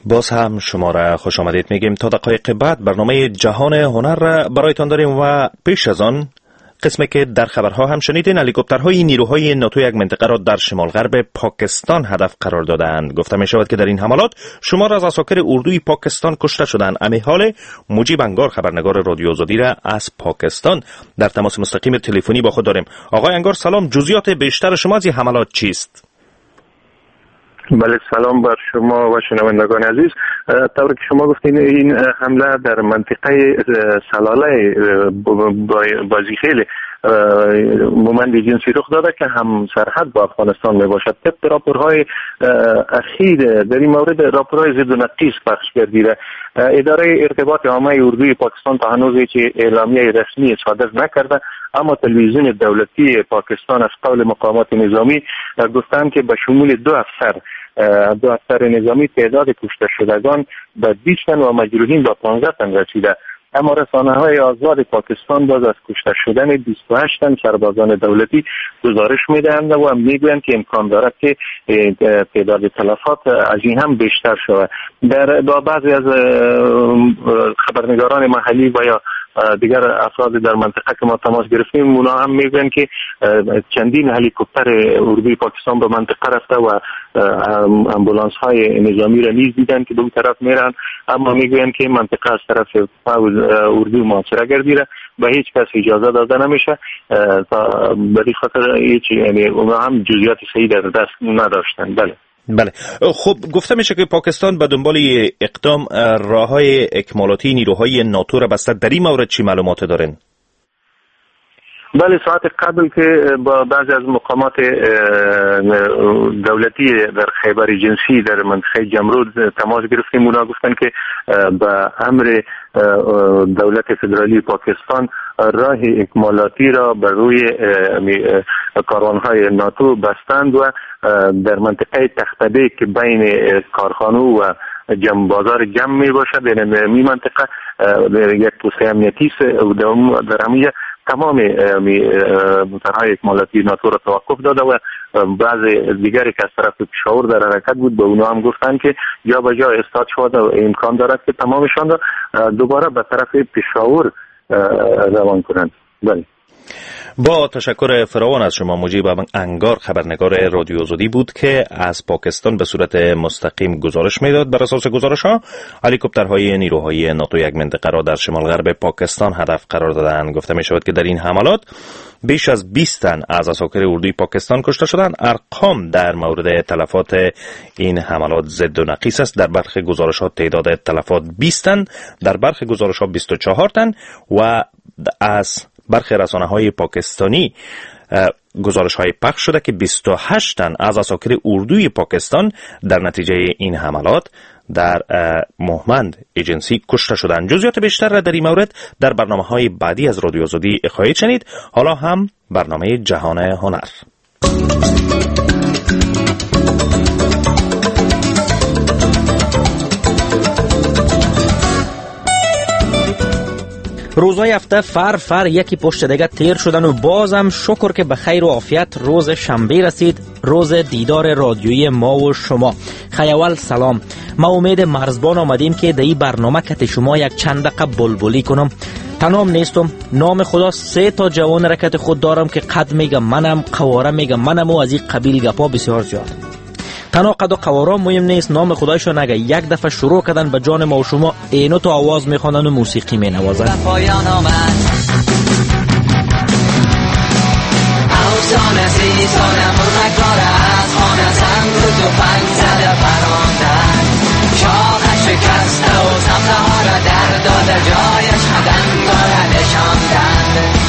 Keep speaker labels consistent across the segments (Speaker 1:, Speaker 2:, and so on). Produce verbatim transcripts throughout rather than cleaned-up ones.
Speaker 1: باز هم شما را خوش آمدید میگیم. تا دقایق بعد برنامه جهان هنر را برایتان داریم و پیش از آن قسمی که در خبرها هم شنیدین، هلیکوپترهای نیروهای ناتو یک منطقه را در شمال غرب پاکستان هدف قرار دادند. گفته می شود که در این حملات شمار از عساکر اردوی پاکستان کشته شدند. امی حال مجیب انگار خبرنگار رادیو آزادی را از پاکستان در تماس مستقیم تلفنی با خود داریم. آقای انگار سلام، جزئیات بیشتر شما از این حملات چیست؟
Speaker 2: بله، سلام بر شما و شنوندگان عزیز. طور که شما گفتین این حمله در منطقه سلاله بازیخیل مومند جنسی رخ داده که هم سرحد با افغانستان می باشد. طبق راپورهای اخیر در این مورد راپورهای ضد و نقیص پخش گردیده. اداره ارتباط عامه اردوی پاکستان تا هنوز هیچ اعلامیه رسمی صادر نکرده، اما تلویزیون دولتی پاکستان از قول مقامات نظامی گفتند که به شمول دو افسر دو افسر نظامی تعداد کشته شدگان به بیست تن و مجروحین به پانزده تن رسیده. اما رسانه‌های آزاد پاکستان باز از کشته شدن بیست و هشت تن سربازان دولتی گزارش می‌دهند و میگویند که امکان دارد که تعداد تلفات از این هم بیشتر شود. در با بعضی از خبرنگاران محلی و یا دیگر افراد در منطقه که ما تماس گرفتیم، اونا هم میگن که چندین هلیکوپتر اردوی پاکستان به منطقه رفته و امبولانس های نظامی را نیز دیدن که به اون طرف میرن، اما میگن که منطقه از طرف اردو محاصره گردیده و هیچ کس اجازه داده نمیشه. تا به خاطر هیچ یعنی اونا هم جزئیات صحیح در دست نداشتن. بله
Speaker 1: بله خب، گفته میشه که پاکستان به دنبال اقدام راههای اکمالاتی نیروهای ناتو را بسته. در این مورد چی معلومات دارین؟
Speaker 2: بله، ساعت قبل که با بعضی از مقامات دولتی در خیبر جنسی در منطقه جمرود تماس گرفتیم. اونا گفتن که به امر دولت فدرالی پاکستان راه اکمالاتی را بر روی کاروانهای ناتو بستند و در منطقه تختبه که بین کارخانه و جمع بازار جمع می باشد، در این منطقه یک توسعه امنیتی در همین تمام موترهای اکمالاتی ناتو را توقف داده و بعض دیگری که از طرف پشاور در حرکت بود به اونا هم گفتن که جا به جا استاد شد و امکان دارد که تمامشان را دوباره به طرف پشاور روان کنند. بله،
Speaker 1: با تشکر فراوان از شما. مجیب انگار خبرنگار رادیو آزادی بود که از پاکستان به صورت مستقیم گزارش میداد. بر اساس گزارش ها، هلیکوپترهای نیروهای ناتو یک منطقه را در شمال غرب پاکستان هدف قرار دادند. گفته می شود که در این حملات بیش از بیست تن از عساکر اردوی پاکستان کشته شدند. ارقام در مورد تلفات این حملات ضد و نقیص است. در برخی گزارش ها تعداد تلفات بیست تن، در برخی گزارش ها بیست و چهار تن و از برخی رسانه‌های پاکستانی گزارش‌های پخش شده که بیست و هشت تن از عساکر اردوی پاکستان در نتیجه این حملات در مومند ایجنسی کشته شدند. جزئیات بیشتر را در این مورد در برنامه‌های بعدی از رادیو آزادی خواهید شنید. حالا هم برنامه جهان هنر.
Speaker 3: روزهای هفته فر فر یکی پشت دیگه تیر شدن و بازم شکر که به خیر و عافیت روز شنبه رسید، روز دیدار رادیویی ما و شما. خیال سلام، ما امید مرزبان آمدیم که در این برنامه کت شما یک چند دقیقه بلبلی کنم. تنام نیستم، نام خدا سه تا جوان رکت خود دارم که قد میگم منم، قواره میگم منم و از این قبیل گپا بسیار زیاد. تنها قد و قوارا مهم نیست، نام خدایشون اگه یک دفعه شروع کردن به جان ما و شما اینو تو آواز میخوانن و موسیقی مینوازن. پایان آمد اوسان سیزانم مرغکار از خانه زنگ و پنج زده پراندن، شاخش شکسته و سبزه ها را در داده جایش قدم داره نشاندن.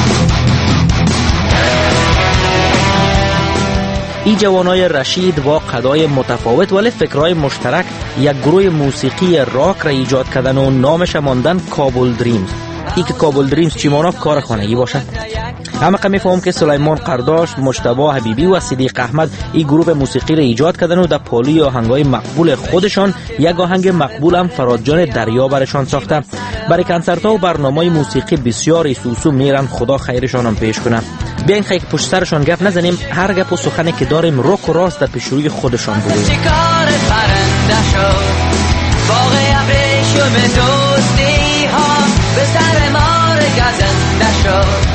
Speaker 3: این جوانای رشید با قدای متفاوت ولی فکرهای مشترک یک گروه موسیقی راک را ایجاد کردن و نامش ماندن کابل دریمز. ای که کابل دریمز چی مانا کار خانگی باشد. همه که میفهم که سلیمان قرداش، مجتبی حبیبی و صدیق احمد این گروه موسیقی را ایجاد کردن و در پالی آهنگای مقبول خودشان یک آهنگ مقبول هم فرادجان دریا برشان ساخته. برای کنسرت ها و برنامه‌های موسیقی بسیار سوسو میرن، خدا خیرشان هم پیش کنه. بیاین خیلی پشت سرشان گپ نزنیم، هر گپ و سخنی که داریم رک و راست در پیش روی خودشان بگوییم.
Speaker 4: باقی ابریشم دوستی ها به سر ما گزنده شد.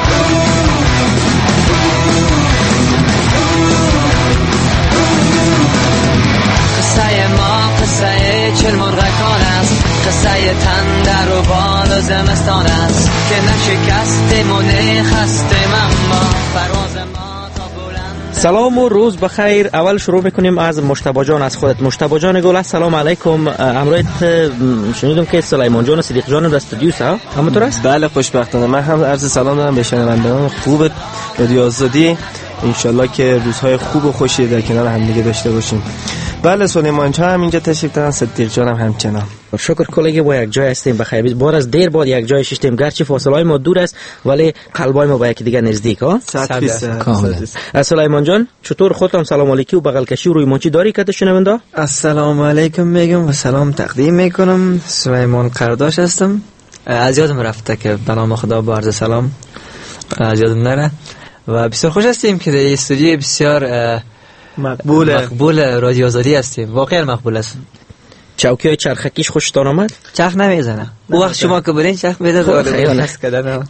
Speaker 4: قصه ما قصه چل مرغکان است، قصه تندر و بال و زمستان است که نشکستیم و نخستیم اما پرواز ما تا بلند.
Speaker 3: سلام و روز بخیر. اول شروع میکنیم از مجتبی جان، از خودت. مجتبی جان گل السلام علیکم. امروز شنیدم که سلیمان جان و صدیق جان در استودیو است، همونطور است؟
Speaker 5: بله خوشبختانه. من هم عرض سلام دارم به شنوندگان خوب رادیو آزادی. انشالله که روزهای خوب و خوشی در کنار هم دیگه داشته باشیم. بله سلیمان جان هم اینجا تشریف دارن، صدیق جان هم همچنان.
Speaker 3: شکر کلگی با یک جای هستیم بخیر. بار از دیر بعد یک جای ششتیم، گرچه فاصله های ما دور است ولی قلبای ما با یکی دیگه نزدیک ها.
Speaker 5: صد درصد.
Speaker 3: سلیمان جان چطور؟ خودت سلام علیکی و بغل کشی و روی مونچی داری که شنونده؟
Speaker 6: السلام علیکم میگم و سلام تقدیم میکنم. سلیمان قرداش هستم. از یادم رفته که به نام خدا با عرض سلام از یادم نره و بسیار خوش هستیم که در استودیو بسیار
Speaker 5: مقبول
Speaker 6: مقبول رادیو آزادی هستیم. واقعا مقبول است.
Speaker 3: چوکی های چرخکیش خوشتان آمد؟
Speaker 6: چرخ نمیزنه. او وقت شما که برین چرخ میده
Speaker 3: خیال است کردن.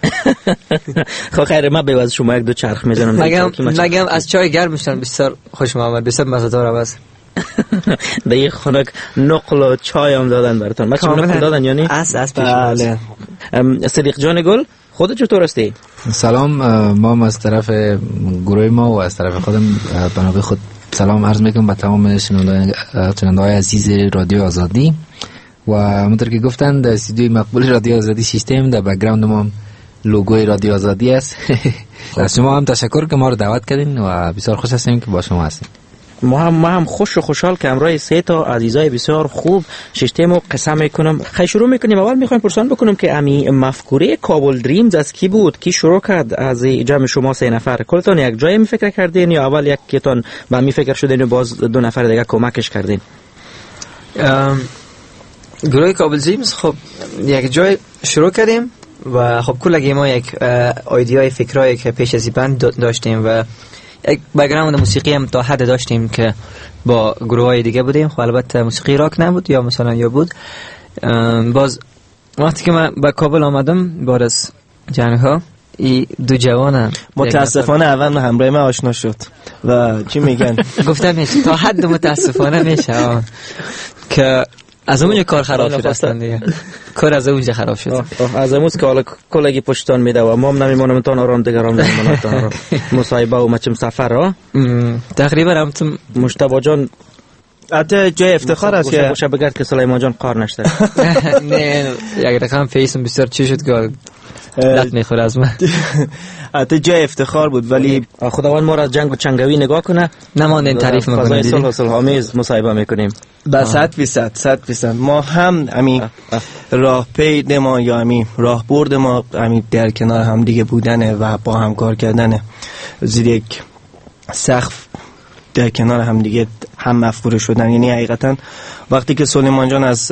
Speaker 3: خب خیر، من به واسه شما یک دو چرخ میزنم.
Speaker 6: نگم نگم از چای گرم میشن بسیار خوشم آمد، بسیار مزه‌دار است.
Speaker 3: به یک خنک نقل و چای هم دادن براتون. ما چه نقل دادن یعنی؟
Speaker 6: اس اس
Speaker 3: بله. صدیق جان گل خودت چطور هستی؟
Speaker 7: سلام، ما از طرف گروه ما و از طرف خودم بنابه خود سلام عرض میکنم به تمام شنونده های عزیز رادیو آزادی و همونطور که گفتن در استودیوی مقبول رادیو آزادی سیستم در بک‌گراند ما لوگوی رادیو آزادی است. از شما هم تشکر که ما رو دعوت کردین و بسیار خوش هستیم که با شما هستیم.
Speaker 3: ما هم ما هم خوش و خوشحال که امروز سه تا عزیزای بسیار خوب ششتیم و قصه میکنم. خیلی شروع میکنیم. اول میخوایم پرسان بکنم که امی مفکوره کابل دریمز از کی بود؟ کی شروع کرد از جمع شما سه نفر؟ کلتون یک جای میفکر کردین یا اول یک کیتون با می فکر شدین و باز دو نفر دیگه کمکش کردین؟
Speaker 6: گروه کابل دریمز خب یک جای شروع کردیم و خب کلگی ما یک ایده فکرایی که پیش از این داشتیم و یک بک‌گراند موسیقی هم تا حد داشتیم که با گروه‌های دیگه بودیم. خب البته موسیقی راک نبود یا مثلا یا بود. باز وقتی که من به کابل آمدم بعد از جنگ‌ها این دو جوانم
Speaker 5: متاسفانه اول همراه من آشنا شد و چی میگن
Speaker 6: گفتم میشه تا حد متاسفانه میشه که از اونجا کار خراب شد اصلا دیگه. کار از اونجا خراب شد.
Speaker 3: از امروز که حالا کلگی پشتان میده و ما هم نمیمونم تان آرام دیگران نمیمونم تان مصاحبه و مچم سفر ها
Speaker 6: تقریبا هم تو
Speaker 3: مجتبی جان
Speaker 5: حتی جای افتخار است که
Speaker 3: باشه بگرد که سلیمان جان قار نشته.
Speaker 6: نه یک رقم فیسم بسیار چی شد که لط میخوره از من.
Speaker 5: حتی جای افتخار بود ولی
Speaker 3: خداوند ما را از جنگ و چنگوی نگاه کنه
Speaker 6: نماندین تعریف میکنیم.
Speaker 3: فضای صلح و صلح آمیز مصاحبه میکنیم.
Speaker 5: با صد فیصد صد فیصد ما هم امی راه پید ما یا امی راه برد ما امی در کنار هم دیگه بودنه و با هم کار کردنه زیر یک سقف در کنار هم دیگه هم مفکوره شدن. یعنی حقیقتا وقتی که سلیمان جان از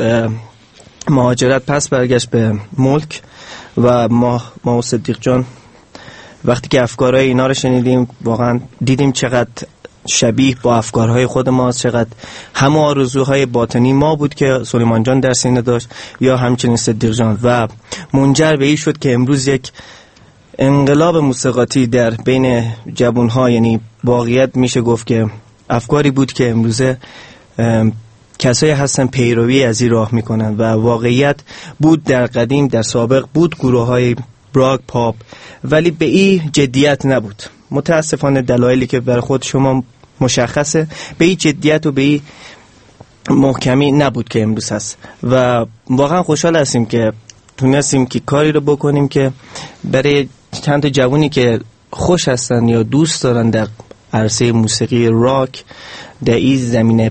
Speaker 5: مهاجرت پس برگشت به ملک و ما ما و صدیق جان وقتی که افکارهای اینا رو شنیدیم واقعا دیدیم چقدر شبیه با افکارهای خود ماست، چقدر همه آرزوهای باطنی ما بود که سلیمان جان در سینه داشت یا همچنین صدیق جان و منجر به این شد که امروز یک انقلاب موسیقاتی در بین جوانها، یعنی واقعیت میشه گفت که افکاری بود که امروزه کسایی هستن پیروی از این راه میکنن و واقعیت بود در قدیم در سابق بود گروه های راک پاپ ولی به این جدیت نبود. متاسفانه دلایلی که برای خود شما مشخصه به این جدیت و به این محکمی نبود که امروز هست و واقعا خوشحال هستیم که تونستیم که کاری رو بکنیم که برای چند تا جوانی که خوش هستن یا دوست دارن در عرصه موسیقی راک در این زمینه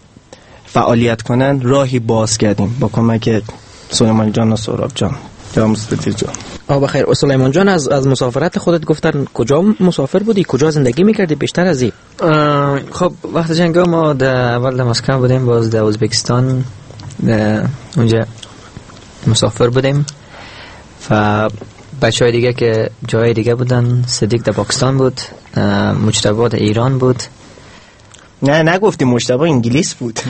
Speaker 5: فعالیت کنن راهی باز کردیم با کمک سلیمان جان و سهراب جان. جام صدیق جان.
Speaker 3: آه بخیر. سلیمان جان از از مسافرت خودت گفتن کجا مسافر بودی؟ کجا زندگی میکردی بیشتر از این؟
Speaker 6: خب وقت جنگ ما در اول در مسکو بودیم، باز در ازبکستان اونجا مسافر بودیم و بچه های دیگه که جای دیگه بودن. صدیق در پاکستان بود، مجتبی در ایران بود
Speaker 5: نه نگفتی مشتبه انگلیس بود.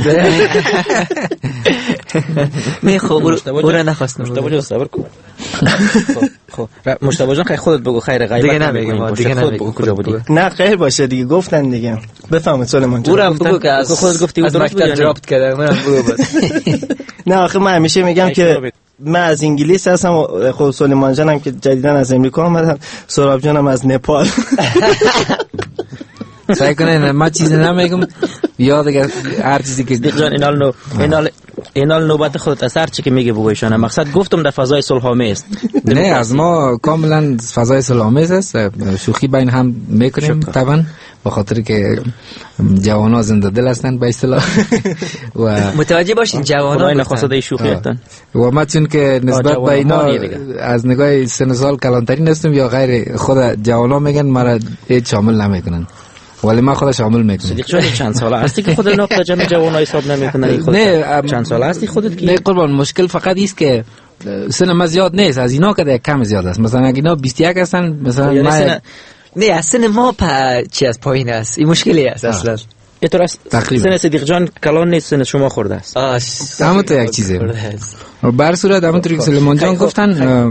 Speaker 6: می خب او را نخواستم.
Speaker 3: مشتبه جان صبر کن. خب مشتبه جان خودت بگو خیر غیبت
Speaker 6: دیگه نمیگم دیگه نمیگم
Speaker 3: کجا بودی.
Speaker 5: نه خیر باشه دیگه گفتن دیگه. بفهمید سلیمان جان.
Speaker 6: او را بگو که از
Speaker 3: خودت گفتی
Speaker 6: از مکتب دراپت کرده. منم بگو بس.
Speaker 5: نه آخه من همیشه میگم که من از انگلیس هستم. خود سلیمان جانم که جدیداً از امریکا اومدن، سراب جانم از نپال.
Speaker 7: سعی کنین ما چیزی نمیگم یا دیگه هر چیزی که
Speaker 3: جان اینال نو اینال اینال نوبت خودت اثر چی که میگه بگویشان. مقصد گفتم در فضای صلح‌آمیز
Speaker 7: نه از ما کاملا فضای صلح‌آمیز است. شوخی بین هم میکنیم طبعا به خاطر که جوانا زنده دل هستن به اصطلاح و
Speaker 6: متوجه باشین جوانا
Speaker 3: نخواسته شوخی هستن
Speaker 7: و ما چون که نسبت به اینا از نگاه سن سال کلانترین هستیم یا غیر خود جوانا میگن مرا هیچ شامل نمیکنن ولی ما خودش شامل میکنم.
Speaker 3: صدیق جان چند ساله هستی که خودت نقطه جمع جوانای حساب نمیکنی؟ خودت
Speaker 7: نه
Speaker 3: چند ساله هستی خودت که؟
Speaker 7: نه قربان مشکل فقط است که سن ما زیاد نیست، از اینا که کم زیاد است. مثلا اگه اینا بیست و یک هستن مثلا ما
Speaker 6: نه از سن ما پا چی از پایین است. این مشکلی است اصلا.
Speaker 3: یه طور است سن صدیق جان کلان نیست، سن شما خورده است.
Speaker 7: همون تو یک چیزه. بر صورت همونطوری که سلیمان جان گفتن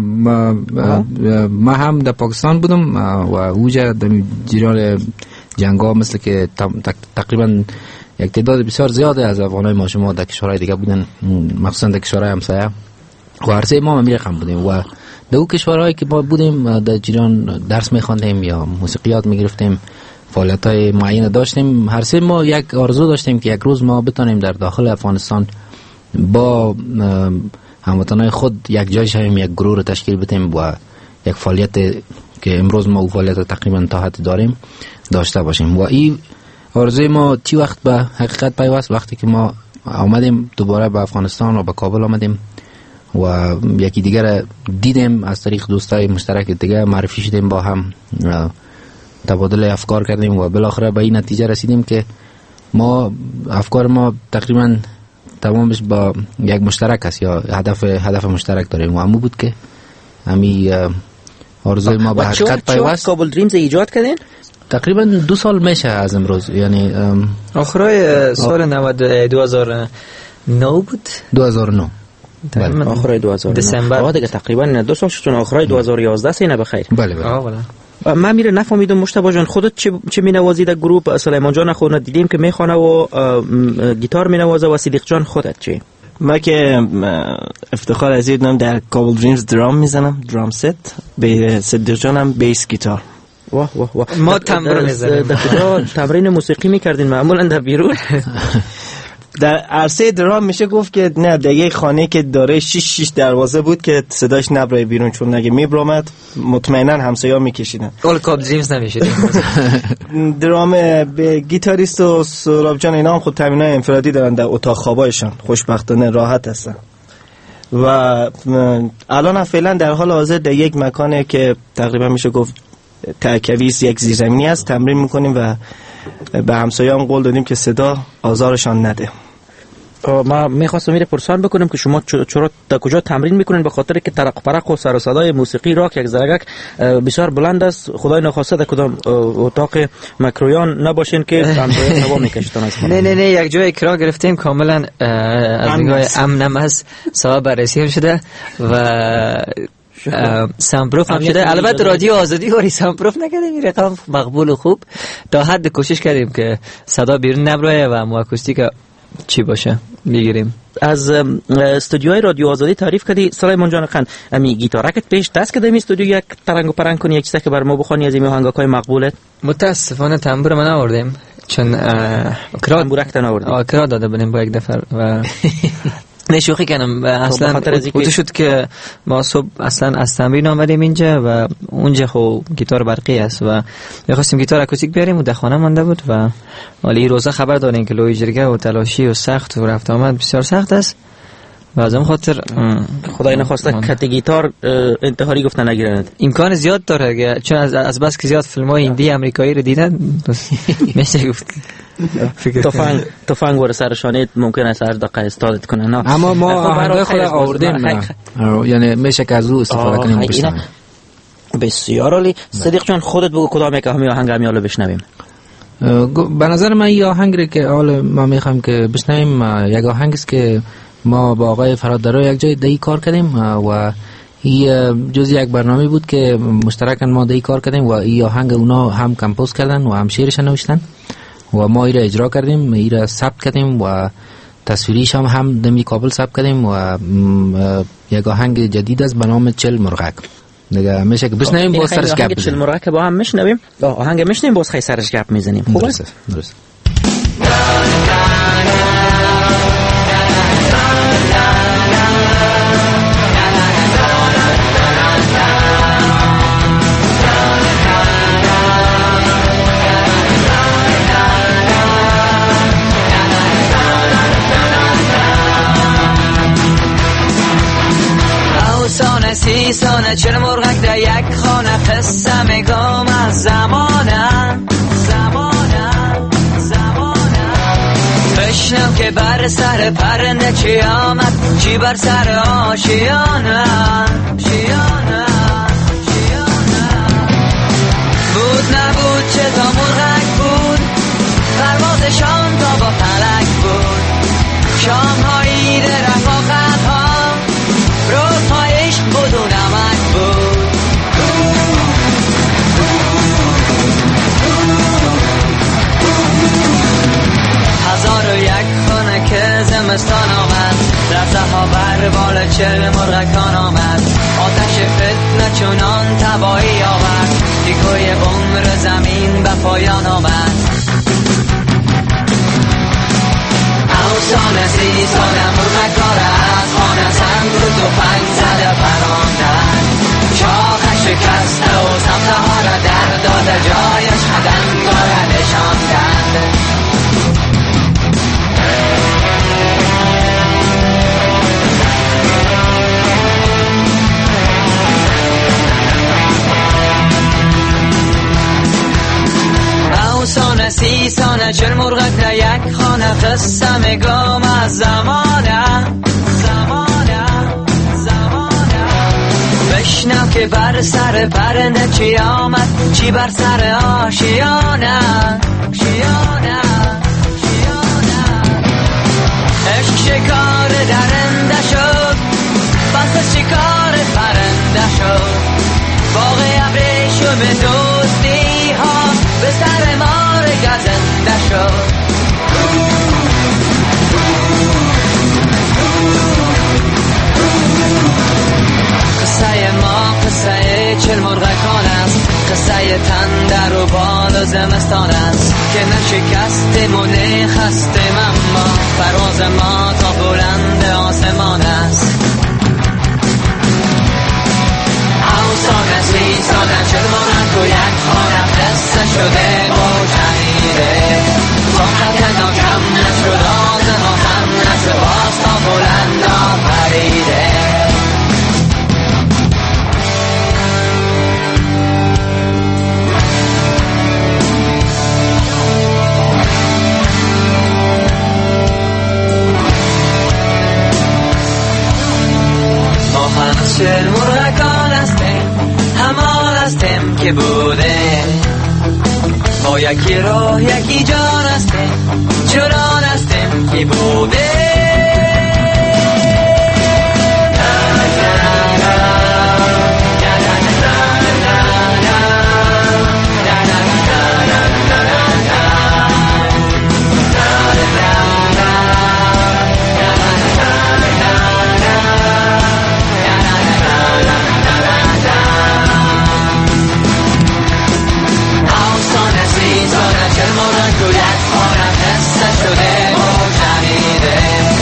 Speaker 7: ما هم در پاکستان بودم و اوجا در جریان جنگا مثل که تقریبا یک تعداد بسیار زیاده از افغانای ما شما در کشورهای دیگه بودن، مخصوصا در کشورهای همسایه و هر سه ما هم رقم بودیم و در اون کشورهایی که ما بودیم در جریان درس می‌خواندیم یا موسیقیات می‌گرفتیم، فعالیت‌های معین داشتیم. هر سه ما یک آرزو داشتیم که یک روز ما بتونیم در داخل افغانستان با هموطنای خود یک جای شویم، یک گروه رو تشکیل بدیم و یک فعالیت که امروز ما اون فعالیت تقریبا تا حد داریم داشته باشیم. و این آرزوی ما چی وقت به حقیقت پیوست؟ وقتی که ما آمدیم دوباره به افغانستان و به کابل آمدیم و یکی دیگر دیدیم، از طریق دوستای مشترک دیگه معرفی شدیم، با هم تبادل افکار کردیم و بالاخره به این نتیجه رسیدیم که ما افکار ما تقریبا تمامش با یک مشترک است یا هدف هدف مشترک داریم و همون بود که همین آرزوی ما به حقیقت پیوست.
Speaker 3: کابل دریمز ایجاد کردین؟
Speaker 7: تقریبا دو سال میشه از امروز، یعنی
Speaker 6: آخرای سال نود دو هزار و نه بود.
Speaker 7: دو هزار و نه
Speaker 3: آخرای دو هزار و نه
Speaker 6: دسامبر.
Speaker 3: آه دیگه تقریبا دو سال شد. آخرای دو هزار و یازده سینه بخیر.
Speaker 7: بله بله.
Speaker 6: آه بله.
Speaker 3: من میره نفهمیدم مشتبه جان خودت چه چه مینوازی در گروه؟ سلیمان جان خودت دیدیم که میخونه و گیتار مینوازه و صدیق جان خودت چی؟
Speaker 5: ما که افتخار از دیدم در کابل دریمز درام میزنم، درام ست، به صدیق جانم بیس گیتار.
Speaker 3: واه واه واه.
Speaker 6: ما تمرین میزنیم.
Speaker 3: در کجا تمرین موسیقی میکردین معمولا در بیرون؟
Speaker 5: در عرصه درام میشه گفت که نه، در یک خانه که داره شش شش دروازه بود که صداش نبره بیرون، چون اگه میبرامد مطمئنا همسایه‌ها میکشیدن.
Speaker 6: اول کاب دریمز نمیشه.
Speaker 5: درام به گیتاریست و سراب جان اینا هم خود تامینای انفرادی دارن در اتاق خوابایشان، خوشبختانه راحت هستن و الان هم فعلا در حال حاضر در یک مکانه که تقریبا میشه گفت ترکویز یک زیرزمینی است تمرین میکنیم و به همسایه‌ام قول دادیم که صدا آزارشان نده.
Speaker 3: ما میخواستم میره پرسان بکنم که شما چرا تا کجا تمرین میکنین؟ به خاطر که ترق پرق و سر و صدای موسیقی راک یک زرگک بسیار بلند است. خدای نخواسته در کدام اتاق مکرویان نباشین که همسایه هوا میکشتن از
Speaker 6: نه نه نه یک جای کرا گرفتیم کاملا از نگاه امنم است، صاحب بررسی هم شده و سامپروف هم شده. البته رادیو آزادی وری سامپروف نکردیم، این رقم مقبول و خوب تا حد کوشش کردیم که صدا بیرون نبره و مو اکوستیک چی باشه میگیریم.
Speaker 3: از استودیوهای رادیو آزادی تعریف کردی سلیمان جان خان، امی گیتارکت پیش دست کردی می استودیو یک ترنگ و پرنگ کنی، یک چیزی که بر ما بخوانی از این آهنگای مقبولت؟
Speaker 6: متاسفانه تنبور من آوردیم چون
Speaker 3: کرا تنبورک تن آوردیم
Speaker 6: کرا داده بودیم با یک دفعه و نه شوخی کنم اصلا اوتو شد که ما صبح اصلا از تمرین آمدیم اینجا و اونجا خب گیتار برقی است و می‌خواستیم گیتار اکوستیک بیاریم و در خانه مونده بود و ولی روزا خبر دارین که لوی جرگه و تلاشی و سخت و رفت آمد بسیار سخت است و از اون خاطر
Speaker 3: خدای نخواسته کت گیتار انتحاری گفتن نگیرند.
Speaker 6: امکان زیاد داره چون از از بس که زیاد فیلم‌های هندی آمریکایی رو دیدن میشه گفت
Speaker 3: تفنگ تفنگ ور سرشانه ممکن است هر دقیقه استادت کنه. نه
Speaker 7: اما ما آهنگ خود آوردیم، یعنی میشه که از او استفاده کنیم بسیار.
Speaker 3: بسیار عالی. صدیق جان خودت بگو کدام یک همین آهنگ همیالا بشنویم.
Speaker 7: به نظر من این آهنگ که حالا ما میخوایم که بشنویم یک آهنگ است که ما با آقای فرادرو یک جای دی کار کردیم و این جز یک برنامه بود که مشترکاً ما دی کار کردیم و این آهنگ اونا هم کمپوز کردن و هم شعرش نوشتن و ما ایره اجرا کردیم، ایره ثبت کردیم و تصویریش هم هم دمی کابل ثبت کردیم و یک آهنگ جدید است به نام چل مرغک. دیگه میشه که بشنویم با سرش گپ
Speaker 3: بزنیم. چل مرغک با هم میشنویم. آهنگ میشنویم باز خیلی سرش گپ میزنیم. خوب است.
Speaker 7: درست.
Speaker 4: سی سانه چل مرغک در یک خانه قصه میگم از زمانه زمانه زمانه بشنو که بر سر پرنده چی آمد چی بر سر آشیانه شیانه شیانه بود نبود چه تا مرغک بود پروازشان تا با فلک بود شام هایی در رفاقت ها روزهای عشق بود و نمک بود هزار و یک خانه که زمستان آمد رفته ها بر بال چل مرغکان آمد آتش فتنه چونان تباهی آورد دیگوی عمر زمین به پایان آمد اوسان سی سال مرغکار از خانه سنگ رو تو پنج زده پراندن شاخش شکسته و سمته ها را در داده جایش قدمگاه را نشاندن اوسان سی سانه چل مرغک در یک خانه قصه میگم از زمانه زمانه زمانه بشنو که بر سر پرنده چی آمد چی بر سر آشیانه شیانه شیانه عشق شکار درنده شد بس شکار پرنده شد باغ ابریشم به دوستی ها به سر مار گزنده شد قصه ما قصه چل مرغکان است قصه تن در و بال و زمستان است که نشکستیم و نخستیم اما پرواز ما تا بلند آسمان است اوسان سی سانه چل مرغک و یک خانه قصه شده و شنیده فقط ناکم نشد آزم و خم نشد باز تا بلند آفریده ما هم چل مرغکان هستیم همان هستیم که بوده ما یکی راه یکی جان هستیم چنان هستیم که بوده شده و شنیده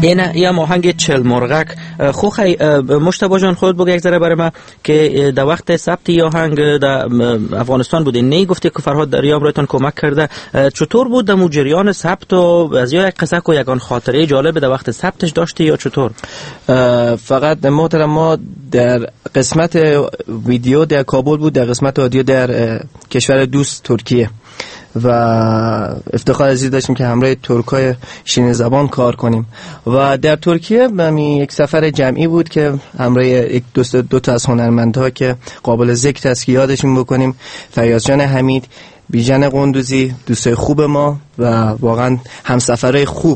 Speaker 3: این یا آهنگ چل مرغک خو خی مشتبه جان خود بگو یک ذره برای ما که در وقت ثبت یا آهنگ در افغانستان بوده، نه گفته که فرهاد دریاب رایتان کمک کرده، چطور بود در جریان ثبت و از یا یک قصه کو یگان خاطره جالب در وقت ثبتش داشته یا چطور؟
Speaker 5: فقط محترم ما در قسمت ویدیو در کابل بود، در قسمت آدیو در کشور دوست ترکیه و افتخار عزیز داشتیم که همراه ترکای شیرین زبان کار کنیم و در ترکیه می یک سفر جمعی بود که همراه یک دوست دو تا از هنرمندها که قابل ذکر است که یادشون بکنیم، فیاض جان حمید، بیژن قندوزی، دوستای خوب ما و واقعا همسفرهای خوب.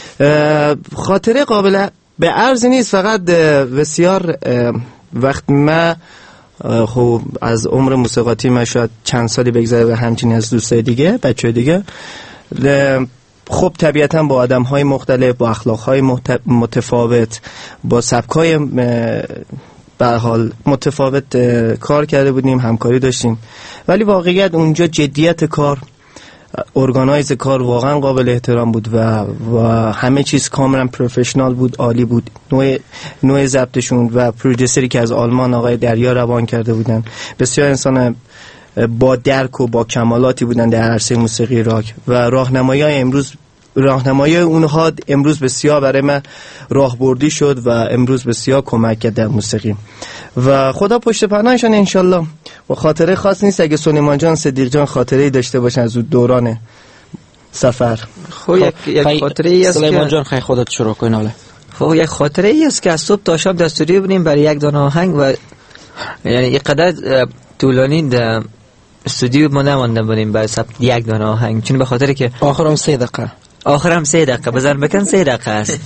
Speaker 5: خاطره قابل به عرض نیست، فقط بسیار وقت ما خب از عمر موسیقاتی من شاید چند سالی بگذره و همچنین از دوستای دیگه بچه دیگه، خب طبیعتا با آدم های مختلف، با اخلاق های متفاوت، با سبک های به حال متفاوت کار کرده بودیم، همکاری داشتیم، ولی واقعیت اونجا جدیت کار، ارگانایز کار واقعا قابل احترام بود و و همه چیز کاملا پروفشنال بود، عالی بود. نوع نوع ضبطشون و پرودوسری که از آلمان آقای دریا روان کرده بودن، بسیار انسان با درک و با کمالاتی بودن در عرصه موسیقی راک و راهنمایی امروز راهنمایی اونها امروز بسیار برای من راهبردی شد و امروز بسیار کمک کرد در موسیقی و خدا پشت پناهشون انشالله. و خاطره خاص نیست اگه سلیمان جان صدیق جان خاطره‌ای داشته باشن از دوران سفر.
Speaker 6: خب یک یک خاطره است
Speaker 3: سلیمان جان خیلی خودت شروع کن. حالا
Speaker 6: خب یک خاطره ای است که از صبح تا شب در استودیو بودیم برای یک دانه آهنگ و یعنی اینقدر طولانی در استودیو ما نمانده بودیم برای ثبت یک دانه آهنگ، چون به خاطر که
Speaker 3: آخرام سه دقیقه
Speaker 6: آخرام سه دقیقه بزن بکن سه دقیقه است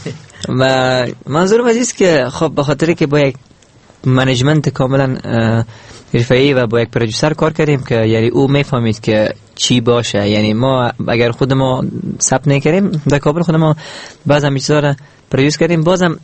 Speaker 6: و منظورم از است که خب به خاطر که با یک منیجمنت کاملا حرفه‌ای و با یک پرودوسر کار کردیم که یعنی او میفهمید که چی باشه، یعنی ما اگر خود ما ثبت نکردیم در کابل خود ما بعضی چیزا رو پرودوس کردیم، بازم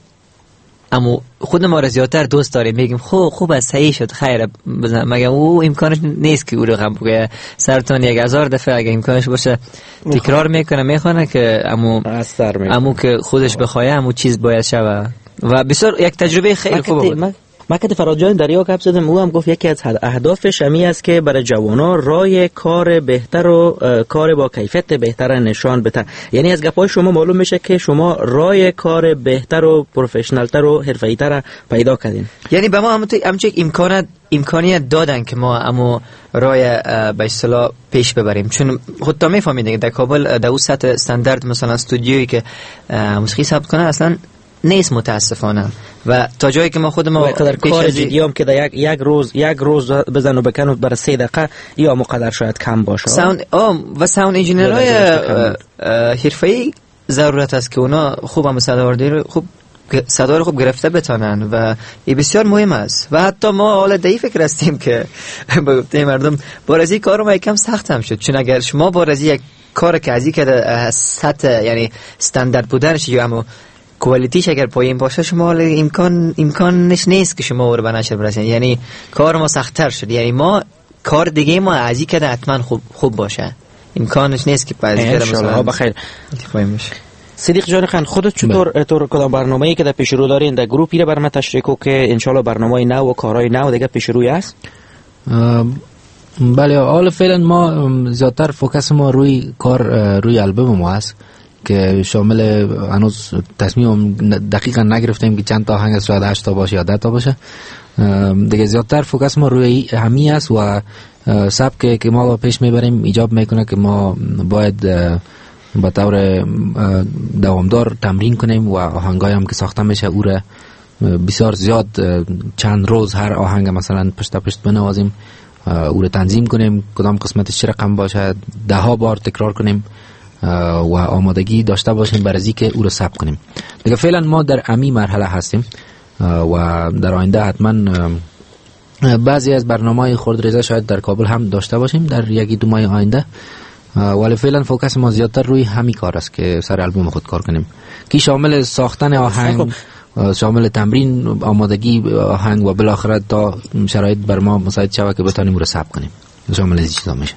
Speaker 6: اما خود ما را زیادتر دوست داریم بگیم خوب خوب است صحیح شد خیره بزن، مگه او امکانش نیست که او رقم بگه سرتون یک هزار دفعه اگه امکانش باشه تکرار میکنه میخونه که امو امو که خودش بخواه امو چیز باید شوه و بسیار یک تجربه خیلی خوبه بود.
Speaker 3: ما که فرهاد جان دریا گپ زدم، او هم گفت یکی از اهدافش همی است که برای جوانا رای کار بهتر و کار با کیفیت بهتر نشان بده. یعنی از گپای شما معلوم میشه که شما رای کار بهتر و پروفشنالتر و حرفه‌ای‌تر پیدا کردین.
Speaker 6: یعنی به ما هم همچین امکانات امکانیت دادن که ما امو رای به اصطلاح پیش ببریم، چون خودت میفهمید در کابل در اون سطح استاندارد مثلا استودیویی که موسیقی ثبت کنه اصلا نیست متاسفانه و تا جایی که ما خود ما
Speaker 3: قدر کار دیگه‌ام که در یک یک روز یک روز بزن و بکن و برای سه دقیقه یا مقدر شاید کم باشه.
Speaker 6: ساوند آم و ساوند انجینیرهای حرفه‌ای ضرورت است که اونا خوب هم صداوردی خوب صدا رو خوب گرفته بتونن و این بسیار مهم است و حتی ما حالا دی فکر هستیم که با گفته مردم بارزی کار ما یکم سخت هم شد، چون اگر شما بارزی یک کار که ازی که سطح یعنی استاندارد بودنش یا اما کوالیتیش اگر پایین باشه شما امکان امکانش نیست که شما رو به نشر برسید، یعنی کار ما سخت‌تر شد، یعنی ما کار دیگه ما ازی که حتما خوب خوب باشه، امکانش نیست که بعضی کار مثلا
Speaker 3: بخیر پایین باشه. صدیق جان خان خودت چطور تو کدام برنامه‌ای که در پیش رو دارین در گروپی رو برام تشریح کو که ان شاء الله برنامه‌ای نو و کارهای نو دیگه پیش روی است؟
Speaker 7: بله حالا فعلا ما زیادتر فوکس ما روی کار روی البوم ما است که شامل هنوز تصمیم دقیقا نگرفتیم که چند تا آهنگ شاید هشت تا باشه یا ده تا باشه دیگه. زیادتر فوکس ما روی همی است و سبک که ما پیش میبریم ایجاب میکنه که ما باید با طور دوامدار تمرین کنیم و آهنگای هم که ساخته میشه او را بسیار زیاد چند روز هر آهنگ مثلا پشت پشت بنوازیم، او را تنظیم کنیم کدام قسمتش چه رقم باشه ده ها بار تکرار کنیم و آمادگی داشته باشیم برای اینکه او رو ثبت کنیم دیگه. فعلا ما در امی مرحله هستیم و در آینده حتما بعضی از برنامه‌های خردریزه شاید در کابل هم داشته باشیم در یکی دو ماه آینده، ولی فعلا فوکس ما زیادتر روی همین کار است که سر البوم خود کار کنیم که شامل ساختن آهنگ، شامل تمرین، آمادگی آهنگ و بالاخره تا شرایط بر ما مساعد شود که بتونیم رو ثبت کنیم، شامل این چیزا میشه.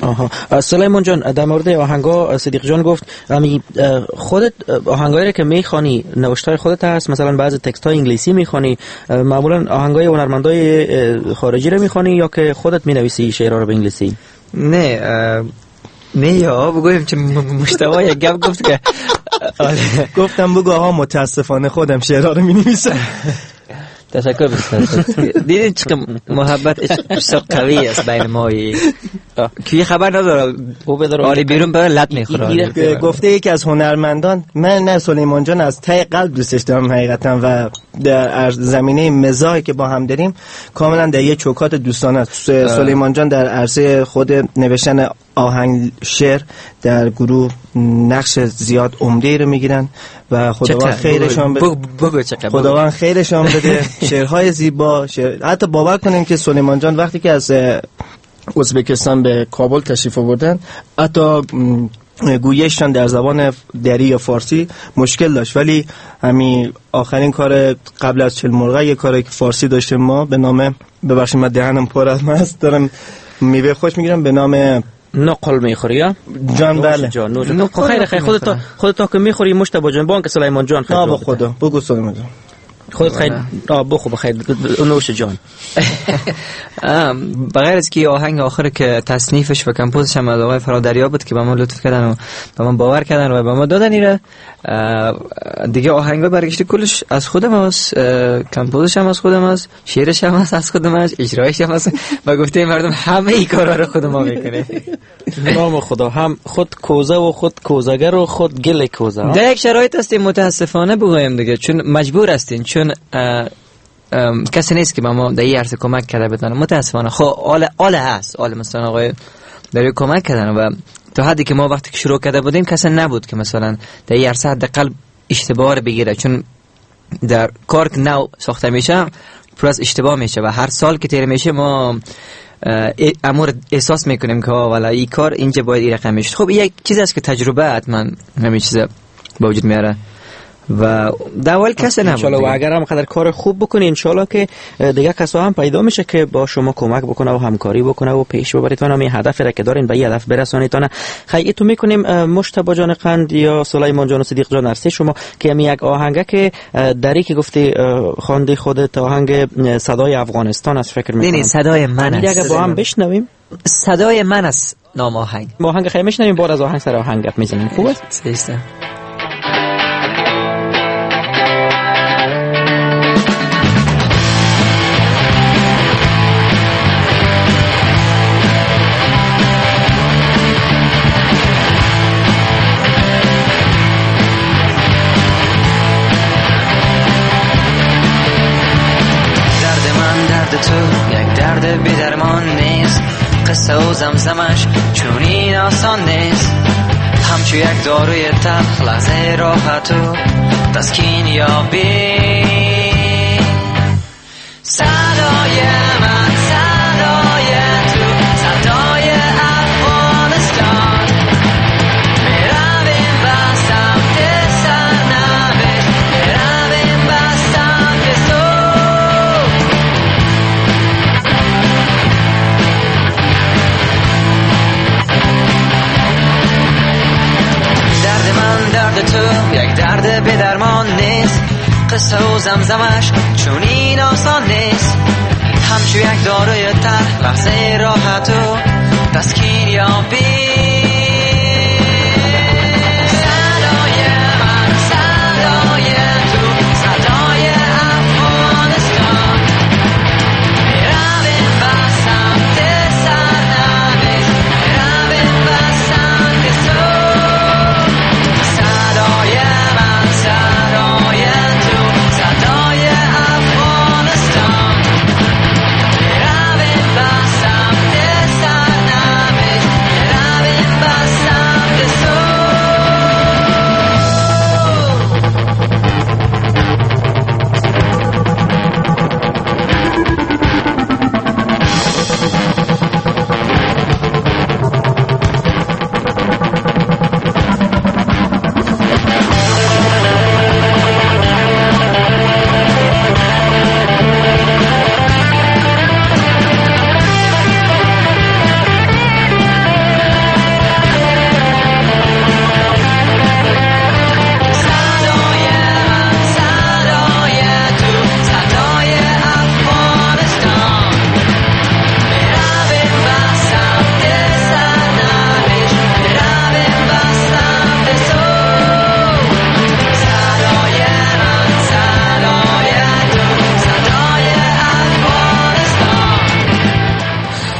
Speaker 3: آها. سلیمان جان، در مورد آهنگا صدیق جان گفت امی خودت آهنگایی که میخوانی نوشتای خودت هست؟ مثلا بعضی تکست های انگلیسی میخوانی؟ معمولا آهنگای هنرمندای خارجی رو میخوانی یا که خودت مینویسی شعرها رو به انگلیسی؟
Speaker 6: نه نه یا بگویم چه مشتبه یک گپ گفت که
Speaker 5: گفتم بگو آها متاسفانه خودم شعرها رو مینویسم.
Speaker 6: تشکر بسیار. دیدین چه محبت عشق قوی است بین ما. کی خبر نداره او بداره آری بیرون به لط میخوره.
Speaker 5: گفته یکی از هنرمندان، من نه سلیمان جان از ته قلب دوستش دارم حقیقتا و در زمینه مزاحی که با هم داریم کاملا در یک چوکات دوستانه است. سلیمان جان در عرصه خود نوشتن آهنگ شعر در گروه نقش زیاد عمده‌ای رو میگیرن و خداوند خیرشون بده. خداوند خیرشون بده. شعرهای زیبا، شعر... حتی باور کنین که سلیمان جان وقتی که از ازبکستان به کابل تشریف آوردن حتی گویششان در زبان دری یا فارسی مشکل داشت، ولی همین آخرین کار قبل از چل مرغ یک کاری که فارسی داشتیم ما به نام، ببخشید من دهنم پر از مست دارم میوه خوش میگیرم، به نام
Speaker 3: نقل میخوری یا
Speaker 5: جان؟ بله
Speaker 3: جان. خیر خیر خودت خودت که میخوری مشتبه جان بانک سلیمان جان خیر.
Speaker 5: آب خدا بگو سلیمان جان
Speaker 3: خودت خیر آب بخو بخیر نوش جان.
Speaker 6: بغیر از که آهنگ آخر که تصنیفش و کمپوزش هم از آقای فرادریا بود که با ما لطف کردن و با ما باور کردن و با ما دادن ایره دیگه. آهنگا برگشته کلش از خودم است، کمپوزش هم از خودم است، شعرش هم از خودم است، اجرایش هم است و گفته مردم همه ای کارا رو خود ما میکنه.
Speaker 3: نام خدا، هم خود کوزه و خود کوزگر و خود گل کوزه.
Speaker 6: در یک شرایط هستیم متاسفانه بگویم دیگه، چون مجبور هستین، چون کسی نیست که با ما در این عرصه کمک کرده بدن متاسفانه. خب آل آل هست، آل مثلا آقای در کمک کردن و تا حدی که ما وقتی که شروع کرده بودیم کسی نبود که مثلا در این عرصه حداقل اشتباه رو بگیره، چون در کار که نو ساخته میشه پر از اشتباه میشه و هر سال که تیر میشه ما امور احساس میکنیم که والا این کار اینجا باید این رقم میشه. خب یک چیز است که تجربه حتما همین چیز با وجود میاره و در اول کسی نبود
Speaker 3: انشالله. و اگر هم قدر کار خوب بکنی انشالله که دیگه کسا هم پیدا میشه که با شما کمک بکنه و همکاری بکنه و پیش ببرید و همین هدف را که دارین به این هدف برسونید. خیلی تو میکنیم مجتبی جان قند یا سلیمان جان و صدیق جان عرصه شما که می یک آهنگه که دری که گفتی خواندی خودت آهنگ صدای افغانستان است فکر میکنم.
Speaker 6: نه نه صدای من است.
Speaker 3: اگه با هم بشنویم
Speaker 6: صدای من است نام آهنگ.
Speaker 3: با آهنگ خیلی میشنویم بعد از آهنگ سر آهنگ گپ میزنیم. خوبه؟
Speaker 6: سیسته.
Speaker 4: بی درمان نیست، قصه و زمزمش چون این آسان نیست، همچو یک داروی تلخ لحظه راحت و تسکین یابی. صدای من صدای تو صدای افغانستان، میرویم به سمت سرنوشت، میرویم به سمت صبح. درد من درد تو یک درد به درمان نیست، قصه و زمزمش چون این آسان نیست، همچو یک داروی تلخ لحظه راحت و تسکین یابی.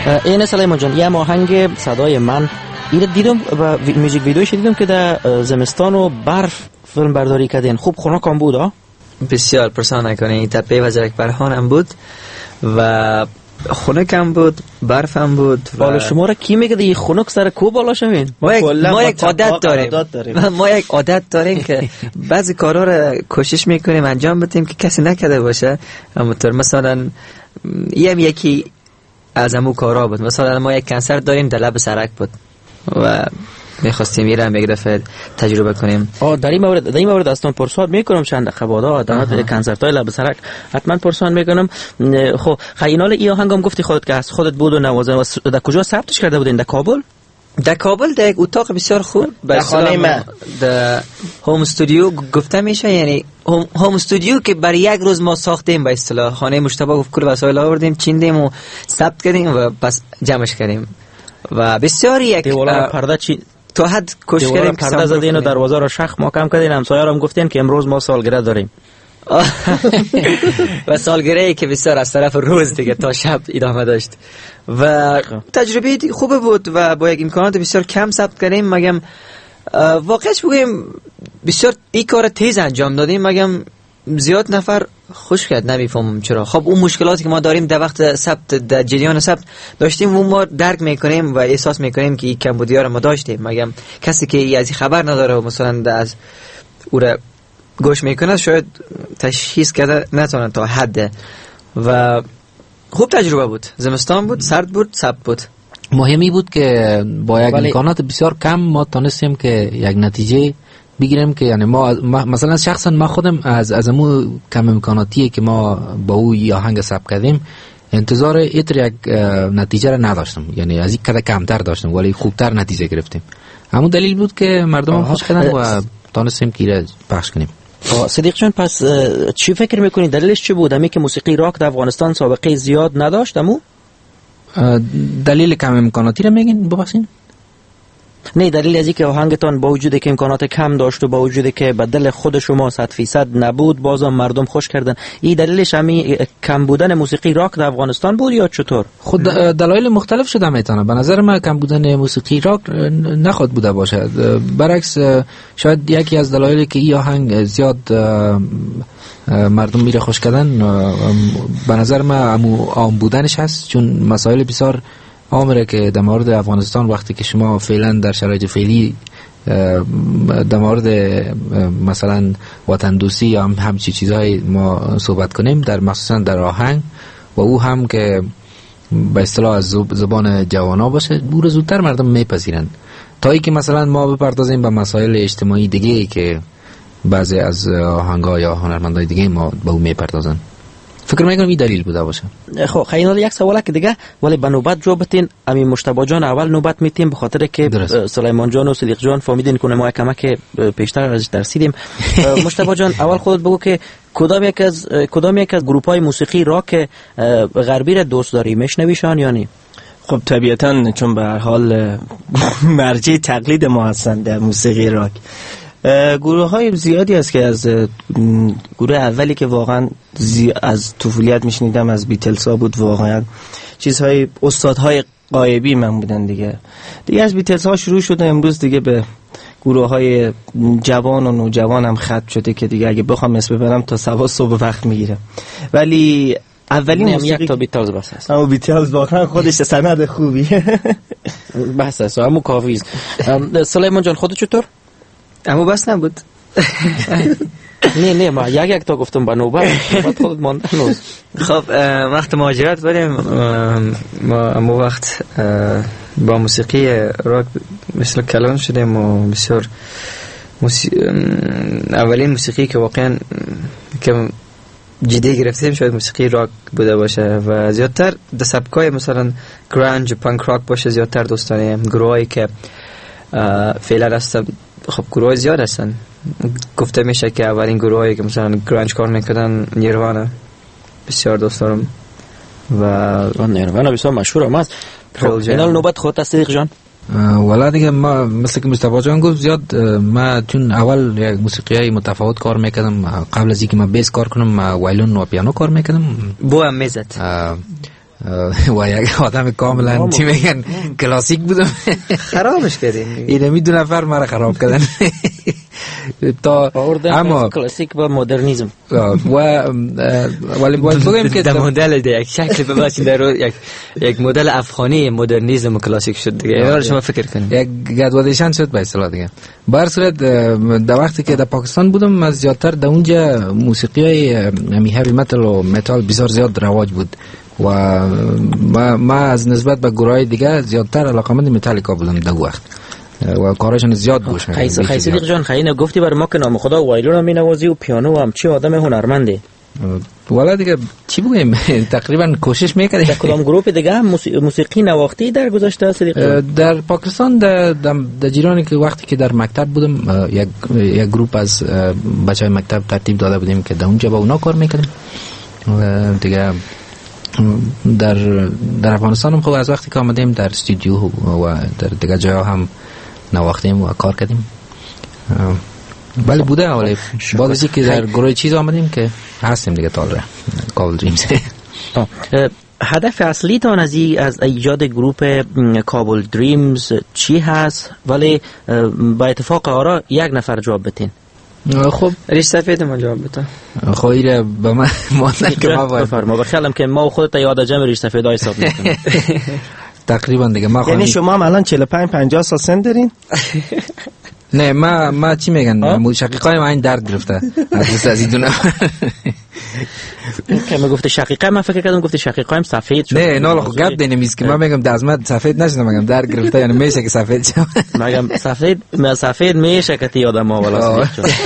Speaker 3: این سلیمان جان یه آهنگ صدای من این دیدم و میوزیک ویدیوش دیدم که در زمستان و برف فیلم برداری کردین. خوب خونه کام بود ها؟
Speaker 6: بسیار پرسان نکنه. این تپه و زرک برهان هم بود و خنک هم بود، برف هم بود.
Speaker 3: حالا شما را کی میگه این خنک سر کو بالا شوین؟
Speaker 6: ما یک ما یک عادت داریم ما یک عادت داریم که بعضی کارا را کوشش میکنیم انجام بدیم که کسی نکرده باشه. همونطور مثلا یم یکی از همون کارا بود. مثلا ما یک کنسرت داریم در لب سرک بود و میخواستیم میرم یک دفعه تجربه کنیم.
Speaker 3: آه در این مورد در این مورد اصلا پرسواد میکنم چند دقیقه بعدا در کنسرت های لب سرک حتما پرسواد میکنم. خب خیینال ای آهنگم گفتی خودت که از خودت بود و نوازنده و در کجا ثبتش کرده بودین؟ در کابل؟
Speaker 6: در کابل در یک اتاق بسیار خوب
Speaker 5: در خانه من
Speaker 6: در هوم استودیو گفته میشه، یعنی هوم استودیو که برای یک روز ما ساختیم به اصطلاح. خانه مشتبه گفت کل وسایل آوردیم چیندیم و ثبت کردیم و پس جمعش کردیم و بسیار یک
Speaker 3: دیوار پرده چی
Speaker 6: تو حد کوشش کردیم که
Speaker 3: پرده زدین و دروازه را شخ محکم کردین. همسایه‌ها هم گفتین که امروز ما سالگرد داریم
Speaker 6: و سالگره‌ای که بسیار از طرف روز دیگه تا شب ادامه داشت و تجربه خوبه بود و با یک امکانات بسیار کم ثبت کردیم. مگم واقعش بگیم بسیار این کار تیز انجام دادیم، مگم زیاد نفر خوش کرد. نمیفهمم چرا. خب اون مشکلاتی که ما داریم در وقت ثبت در جریان ثبت داشتیم و ما درک میکنیم و احساس میکنیم که این کمبودی‌ها رو ما داشتیم. مگم کسی که از خبر نداره و مثلا از او را گوش میکنه شاید تشخیص کرده نتونه تا حد. و خوب تجربه بود. زمستان بود، سرد بود، ثبت بود.
Speaker 7: مهمی بود که با یک امکانات بسیار کم ما تونستیم که یک نتیجه بگیریم که یعنی ما مثلا شخصا ما خودم از از امو کم امکاناتیه که ما با او یه آهنگ ثبت کردیم انتظار ایتر یک نتیجه را نداشتم، یعنی از این کده کمتر داشتم ولی خوبتر نتیجه گرفتیم. همون دلیل بود که مردم خوش کردن و تونستیم که پخش کنیم.
Speaker 3: صدیق جان پس چی فکر میکنی دلیلش چی بود؟ همی که موسیقی راک در افغانستان سابقه زیاد نداشت؟ امو
Speaker 7: دلیل کم امکاناتی را میگین ببخشید؟
Speaker 3: نه دلیل از اینکه آهنگتان با وجودی که امکانات کم داشت و با وجودی که به دل خود شما صد فیصد نبود بازم مردم خوش کردن، این دلیلش همین کم بودن موسیقی راک در افغانستان بود یا چطور؟
Speaker 7: خود دلایل مختلف شده میتونه. به نظر من کم بودن موسیقی راک نخواد بوده باشد. برعکس شاید یکی از دلایلی که این آهنگ زیاد مردم میره خوش کردن به نظر من عام بودنش هست، چون مسائل بسیار عامره که در مورد افغانستان وقتی که شما فعلا در شرایط فعلی در مورد مثلا وطن دوستی یا هم همچی چیزهای ما صحبت کنیم در مخصوصا در آهنگ و او هم که به اصطلاح از زبان جوانا باشه او رو زودتر مردم میپذیرن تا ای که مثلا ما بپردازیم به مسائل اجتماعی دیگه که بعضی از آهنگ‌ها یا هنرمندای دیگه ما به او میپردازن. فکر میکنم این دلیل بوده باشه.
Speaker 3: خب خیلی یک سواله که دیگه ولی به نوبت جو بتین. امین مشتبه جان اول نوبت میتیم به خاطر که سلیمان جان و صدیق جان فهمیدین کنه ما کمک پیشتر ازش درسیدیم. مشتبه جان اول خودت بگو که کدام یک از کدام یک از گروپ‌های موسیقی راک غربی را دوست داری؟ میشنویشان یا نه؟
Speaker 5: خب طبیعتاً چون به هر حال مرجع تقلید ما هستن در موسیقی راک. گروه های زیادی است که از گروه اولی که واقعا از طفولیت میشنیدم از بیتلز ها بود، واقعا چیزهای استادهای غایبی من بودن دیگه. دیگه از بیتلز ها شروع شده، امروز دیگه به گروه های جوان و نوجوان هم ختم شده که دیگه اگه بخوام اسم ببرم تا صبح صبح وقت میگیره. ولی اولین موسیقی
Speaker 3: یک تا بیتلز بس است.
Speaker 5: اما بیتلز واقعا خودش سند خوبیه.
Speaker 3: بس است، همون کافی است. سلیمان جان خودت چطور؟
Speaker 6: اما بس نبود.
Speaker 3: نه نه ما یک یک تا گفتم با نوبت خود مانده نوز.
Speaker 6: خب وقت مهاجرت بریم ما اما وقت با موسیقی راک مثل کلان شدیم و بسیار موسی... اولین موسیقی که واقعا که جدی گرفتیم شاید موسیقی راک بوده باشه و زیادتر در سبکای مثلا گرانج پانک راک باشه زیادتر دوست داریم. گروهایی که فعلا هستن خب گروه زیاد هستن. گفته میشه که اولین گروهایی که مثلا گرانج کار میکردن نیروانا بسیار دوست دارم و
Speaker 3: نیروانا بسیار مشهور هم هست. این نوبت خود تصدیق جان؟
Speaker 7: والا دیگه ما مثل که مصطفی جان گفت زیاد ما چون اول یک موسیقی متفاوت کار میکردم. قبل از اینکه ما بیس کار کنم ما وایلون و پیانو کار میکردم.
Speaker 6: بو هم میزد
Speaker 7: و یک آدم کاملا چی میگن کلاسیک بودم.
Speaker 6: خرابش کردین.
Speaker 7: اینه می دو نفر مرا خراب کردن. تا
Speaker 3: اما کلاسیک با مدرنیسم
Speaker 7: و ولی باید بگیم که
Speaker 6: در مدل ده یک شکل بباشید در یک یک مدل افغانی مدرنیسم و کلاسیک شد دیگه. اینا شما فکر کنید
Speaker 7: یک گدوادیشن شد به اصطلاح دیگه. به هر صورت در وقتی که در پاکستان بودم من زیادتر در اونجا موسیقی همی هیوی متال و متال بسیار زیاد رواج بود و ما, ما از نسبت به گروهای دیگه زیادتر علاقه‌مند متالیکا بودم در وقت و کارشون زیاد گوش می‌کردم.
Speaker 3: خیلی خیلی صدیق جان خیلی گفتی برای ما که نام خدا وایلون رو می‌نوازی و پیانو هم چی آدم هنرمنده.
Speaker 7: والا دیگه چی بگیم تقریبا کوشش می‌کردیم.
Speaker 3: در کدام گروه دیگه هم موسیقی نواختی در گذشته صدیق؟
Speaker 7: در پاکستان در در جیرانی که وقتی که در مکتب بودم یک یک گروه از بچه‌های مکتب ترتیب داده بودیم که در اونجا با اونا کار می‌کردیم. دیگه در در افغانستان هم خب از وقتی که آمدیم در استودیو و در دیگه جاها هم نواختیم و کار کردیم. ولی بوده ولی بعد از اینکه در گروه چیز آمدیم که هستیم دیگه تازه کابل دریمز.
Speaker 3: هدف اصلی تان از از ایجاد گروه کابل دریمز چی هست؟ ولی با اتفاق آرا یک نفر جواب بتین.
Speaker 6: خب ریش سفید ما جواب بده.
Speaker 7: خب ایره با من ماندن که ما باید
Speaker 3: بفرما بخیالم که ما خودت یاد جمع ریش سفید های حساب میکنیم.
Speaker 7: تقریبا دیگه ما
Speaker 5: یعنی شما هم الان چهل و پنج پنجاه سال سن دارین؟
Speaker 7: نه ما ما چی میگن شقیقای من درد گرفته از از این دونه
Speaker 3: که ما گفته شقیقه من فکر کردم گفته شقیقه هم سفید شد.
Speaker 7: نه نه خب گپ دینه میز که ما میگم دزمت سفید نشد میگم درد گرفته یعنی میشه که سفید شد
Speaker 3: میگم سفید ما سفید میشه که یادم ما والا سفید شد.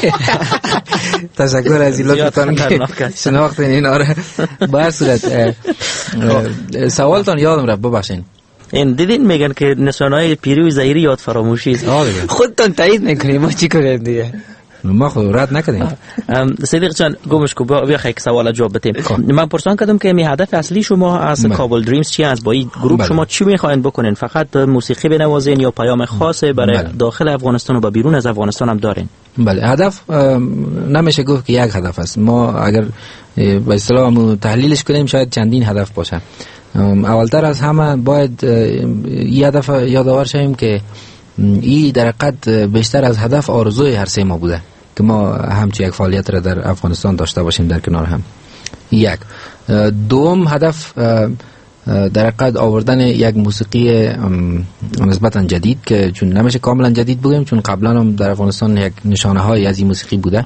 Speaker 7: تشکر از لطفتان که شناختین این آره. به هر صورت سوالتون یادم رفت ببخشید.
Speaker 3: این دیدین میگن که نشانه‌های پیری و ظاهری یاد فراموشی است.
Speaker 6: خودتون تایید میکنید ما چی کنیم دیگه؟
Speaker 7: ما خود رد نکردیم.
Speaker 3: صدیق جان گمش کو بیا خیلی سوال جواب بدیم. من پرسان کردم که می هدف اصلی شما از کابل دریمز چی است؟ با این گروه شما چی میخواین بکنین؟ فقط موسیقی بنوازین یا پیام خاصی برای داخل افغانستان و با بیرون از افغانستان هم دارین؟
Speaker 7: بله هدف نمیشه گفت که یک هدف است. ما اگر به اصطلاح تحلیلش کنیم شاید چندین هدف باشه. اولتر از همه باید این هدف یادآور شویم که این در حقیقت بیشتر از هدف آرزوی هر سه ما بوده که ما همچین یک فعالیت را در افغانستان داشته باشیم در کنار هم. یک دوم هدف در حقیقت آوردن یک موسیقی نسبتا جدید که چون نمیشه کاملا جدید بگیم چون قبلا هم در افغانستان یک نشانه های از این موسیقی بوده.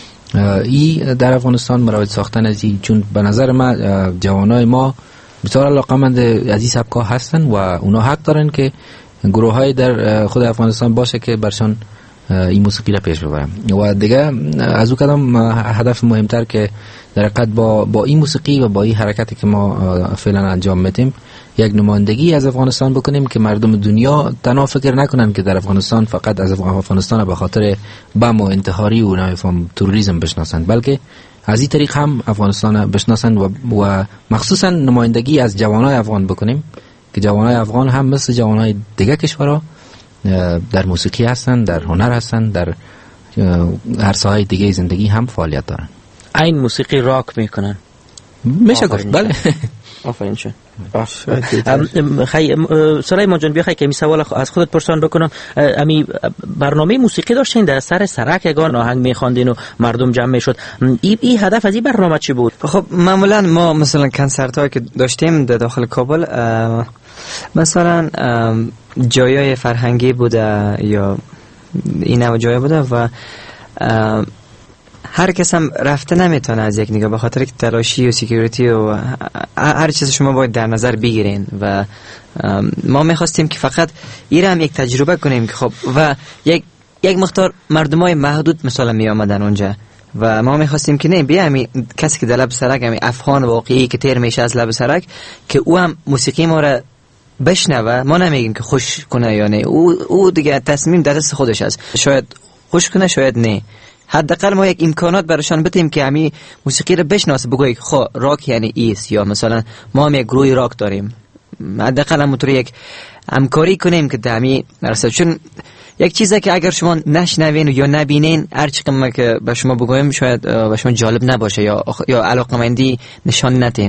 Speaker 7: این در افغانستان مروج ساختن از این چون به نظر ما جوانای ما بسیار علاقه‌مند از این سبک‌ها هستن و اونا حق دارن که گروه‌های در خود افغانستان باشه که برشان این موسیقی را پیش ببرن و دیگه از او کدام هدف مهمتر که در حقیقت با با این موسیقی و با این حرکتی که ما فعلا انجام میدیم یک نمایندگی از افغانستان بکنیم که مردم دنیا تنها فکر نکنن که در افغانستان فقط از افغانستان به خاطر بم و انتحاری و نمیفهم تروریسم بشناسند بلکه از این طریق هم افغانستان بشناسند و, و مخصوصا نمایندگی از جوانای افغان بکنیم که جوانای افغان هم مثل جوانای دیگه کشورها در موسیقی هستن در هنر هستن در هر ساحه دیگه زندگی هم فعالیت دارن.
Speaker 3: این موسیقی راک میکنن
Speaker 7: میشه گفت بله.
Speaker 3: آفرین شد. خیلی سلیمان جان بیا خیلی که می سوال از خودت پرسان بکنم امی برنامه موسیقی داشتین در سر سرک یگان آهنگ میخواندین و مردم جمع میشد ای ای هدف از این برنامه چی بود؟
Speaker 6: خب معمولا ما مثلا کنسرت هایی که داشتیم در داخل کابل مثلا جایای فرهنگی بوده یا این نوع جای بوده و هر کس هم رفته نمیتونه از یک نگاه به خاطر که تلاشی و سکیوریتی و هر چیز شما باید در نظر بگیرین و ما میخواستیم که فقط این هم یک تجربه کنیم که خب و یک یک مقدار مردمای محدود مثلا می آمدن اونجا و ما میخواستیم که نه بیا همی کسی که در لب سرک همی افغان واقعی که تیر میشه از لب سرک که او هم موسیقی ما را بشنوه ما نمیگیم که خوش کنه یا نه او او دیگه تصمیم در دست خودش است شاید خوش کنه شاید نه حداقل ما یک امکانات براشان بدیم که همین موسیقی رو بشناسه بگوی خب راک یعنی ایست یا مثلا ما هم یک گروه راک داریم حداقل همونطور یک همکاری کنیم که دمی نرسه چون یک چیزه که اگر شما نشنوین یا نبینین هر چقدر که به شما بگویم شاید به شما جالب نباشه یا یا علاقه‌مندی نشان ندین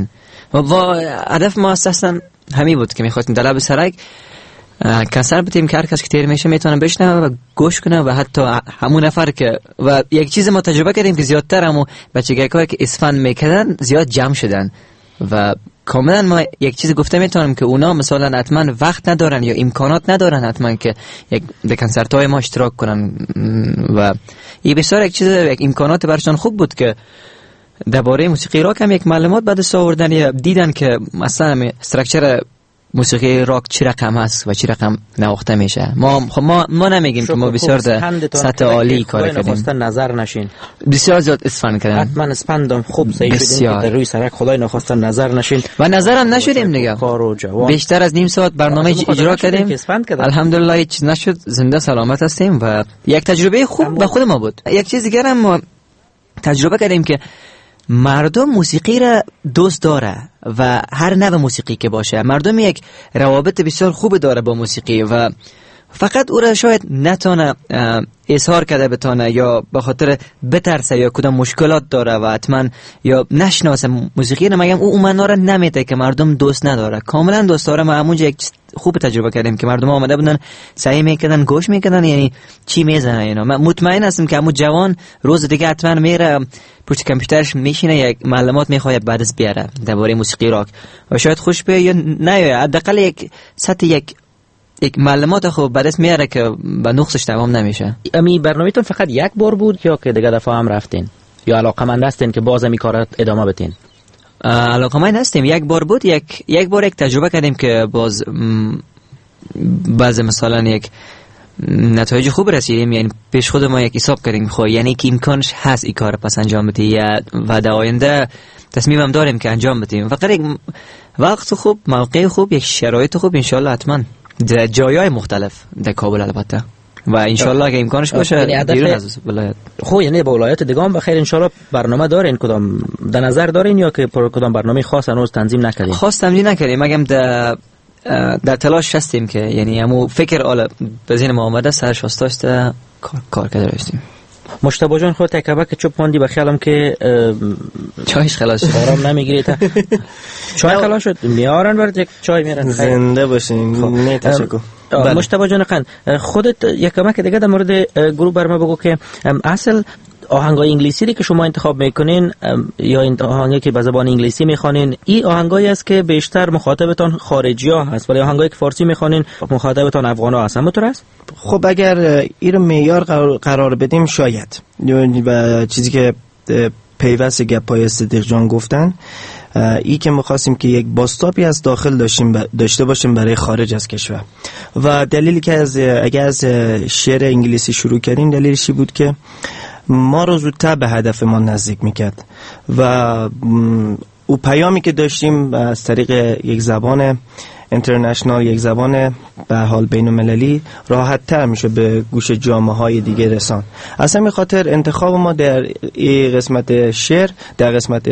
Speaker 6: و هدف ما اساسا همین بود که می‌خواستیم در لب سرک کنسرت بدیم که هر کس که تیر میشه میتونه بشنوه و گوش کنه و حتی همون نفر که و یک چیز ما تجربه کردیم که زیادتر همون بچگی‌هایی که اسفند میکردن زیاد جمع شدن و کاملا ما یک چیز گفته میتونم که اونا مثلا حتما وقت ندارن یا امکانات ندارن حتما که یک در کنسرت های ما اشتراک کنن و این بسیار یک چیز یک امکانات برشان خوب بود که درباره موسیقی راک هم یک معلومات بعد از آوردن یا دیدن که مثلا استراکچر موسیقی راک چی رقم هست و چی رقم نواخته میشه. ما خب ما ما نمیگیم که ما بسیار در سطح عالی کار کردیم.
Speaker 3: نظر نشین.
Speaker 6: بسیار زیاد اسفند کردن.
Speaker 3: حتما اسفندم خوب صحیح شدیم که روی سرک خدای نخواستن نظر نشین
Speaker 6: و نظرم نشدیم دیگه. بیشتر از نیم ساعت برنامه اجرا کردیم. الحمدلله هیچ چیز نشد، زنده سلامت هستیم و یک تجربه خوب به خود ما بود. یک چیز دیگه هم ما تجربه کردیم که مردم موسیقی را دوست داره و هر نوع موسیقی که باشه مردم یک روابط بسیار خوب داره با موسیقی و فقط او را شاید نتونه اظهار کرده بتونه یا به خاطر بترسه یا کدام مشکلات داره و حتما یا نشناسه موسیقی را مگم او اومنا را نمیده که مردم دوست نداره، کاملا دوست داره. ما همونجا یک خوب تجربه کردیم که مردم آمده بودن سعی میکردن گوش میکردن یعنی چی میزنه اینا. من مطمئن هستم که همون جوان روز دیگه حتما میره پشت کامپیوترش میشینه یک معلومات میخواد بعد از بیاره درباره موسیقی راک و شاید خوش بیاد یا نه، حداقل یک سطح یک یک معلومات خوب بعد از میاره که به نقصش تمام نمیشه.
Speaker 3: امی برنامه‌تون فقط یک بار بود یا که دیگه دفعه هم رفتین یا علاقه‌مند هستین که باز می کارات ادامه بدین؟
Speaker 6: علاقه‌مند هستیم. یک بار بود، یک یک بار یک تجربه کردیم که باز بعض مثلا یک نتایج خوب رسیدیم، یعنی پیش خود ما یک حساب کردیم خب یعنی که امکانش هست این کار پس انجام بدی و در آینده تصمیمم داریم که انجام بدیم. فقط یک وقت خوب، موقع خوب، یک شرایط خوب انشالله حتما در جایهای مختلف در کابل البته و انشالله اگه امکانش باشه بیرون از ولایت.
Speaker 3: خب یعنی با ولایت دیگه هم بخیر انشالله برنامه دارین؟ کدام در نظر دارین یا که پر کدام برنامه خاص هنوز تنظیم نکردین؟
Speaker 6: خاص تنظیم نکردیم، مگم در در تلاش هستیم که یعنی همو فکر اول بزین ما آمده سرش واسطاست کار کار کرده رستیم.
Speaker 3: مشتبه جان خودت تکبه که چوب ماندی بخیالم که
Speaker 6: چایش خلاص شد
Speaker 3: آرام نمیگیری تا چای خلاص شد میارن برات یک چای میارن.
Speaker 5: زنده باشین. نه تشکر.
Speaker 3: مشتبه جان قن خودت یک کمک دیگه در مورد گروه برام بگو که اصل آهنگای انگلیسی که شما انتخاب میکنین یا این آهنگایی که به زبان انگلیسی میخوانین این آهنگایی است که بیشتر مخاطبتان خارجی ها هست ولی آهنگایی که فارسی میخوانین مخاطبتان افغان ها هست؟ همونطور است؟
Speaker 5: خب اگر این رو معیار قرار بدیم شاید و چیزی که پیوست گپای صدیق جان گفتن ای که می‌خواستیم که یک باستابی از داخل داشتیم داشته باشیم برای خارج از کشور و دلیلی که از اگر از شعر انگلیسی شروع کردیم دلیلش بود که ما رو زودتر به هدف ما نزدیک میکرد و او پیامی که داشتیم از طریق یک زبان اینترنشنال، یک زبان به حال بین المللی راحت تر میشه به گوش جامعه های دیگه رسان. از همین خاطر انتخاب ما در این قسمت شعر، در قسمت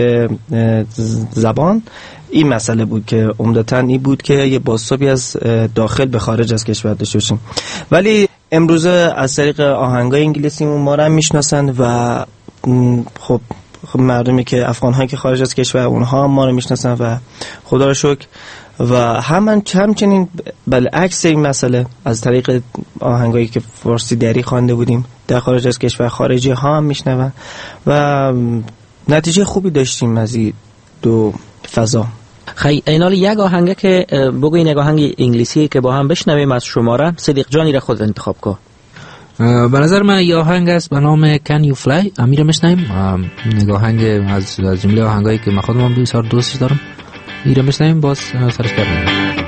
Speaker 5: زبان این مسئله بود که عمدتاً این بود که یه بازتابی از داخل به خارج از کشور داشته باشیم. ولی امروزه از طریق آهنگای انگلیسی ما رو میشناسن و خب خب مردمی که افغان هایی که خارج از کشور اونها ما رو میشناسن و خدا رو شکر و همین همچنین بالعکس این مسئله از طریق آهنگایی که فارسی دری خوانده بودیم در خارج از کشور خارجی ها هم میشنون و نتیجه خوبی داشتیم از این دو فضا.
Speaker 3: خیلی اینال یک آهنگه که بگوین یک آهنگ انگلیسی که با هم بشنویم از شما را صدیق جانی را خود انتخاب کن.
Speaker 7: به نظر من یه آهنگ است به نام Can You Fly امیر میشنویم. یک آهنگ از جمله آهنگایی که من خودم بسیار دوستش دارم. ایره میشنویم باز سرش کردیم.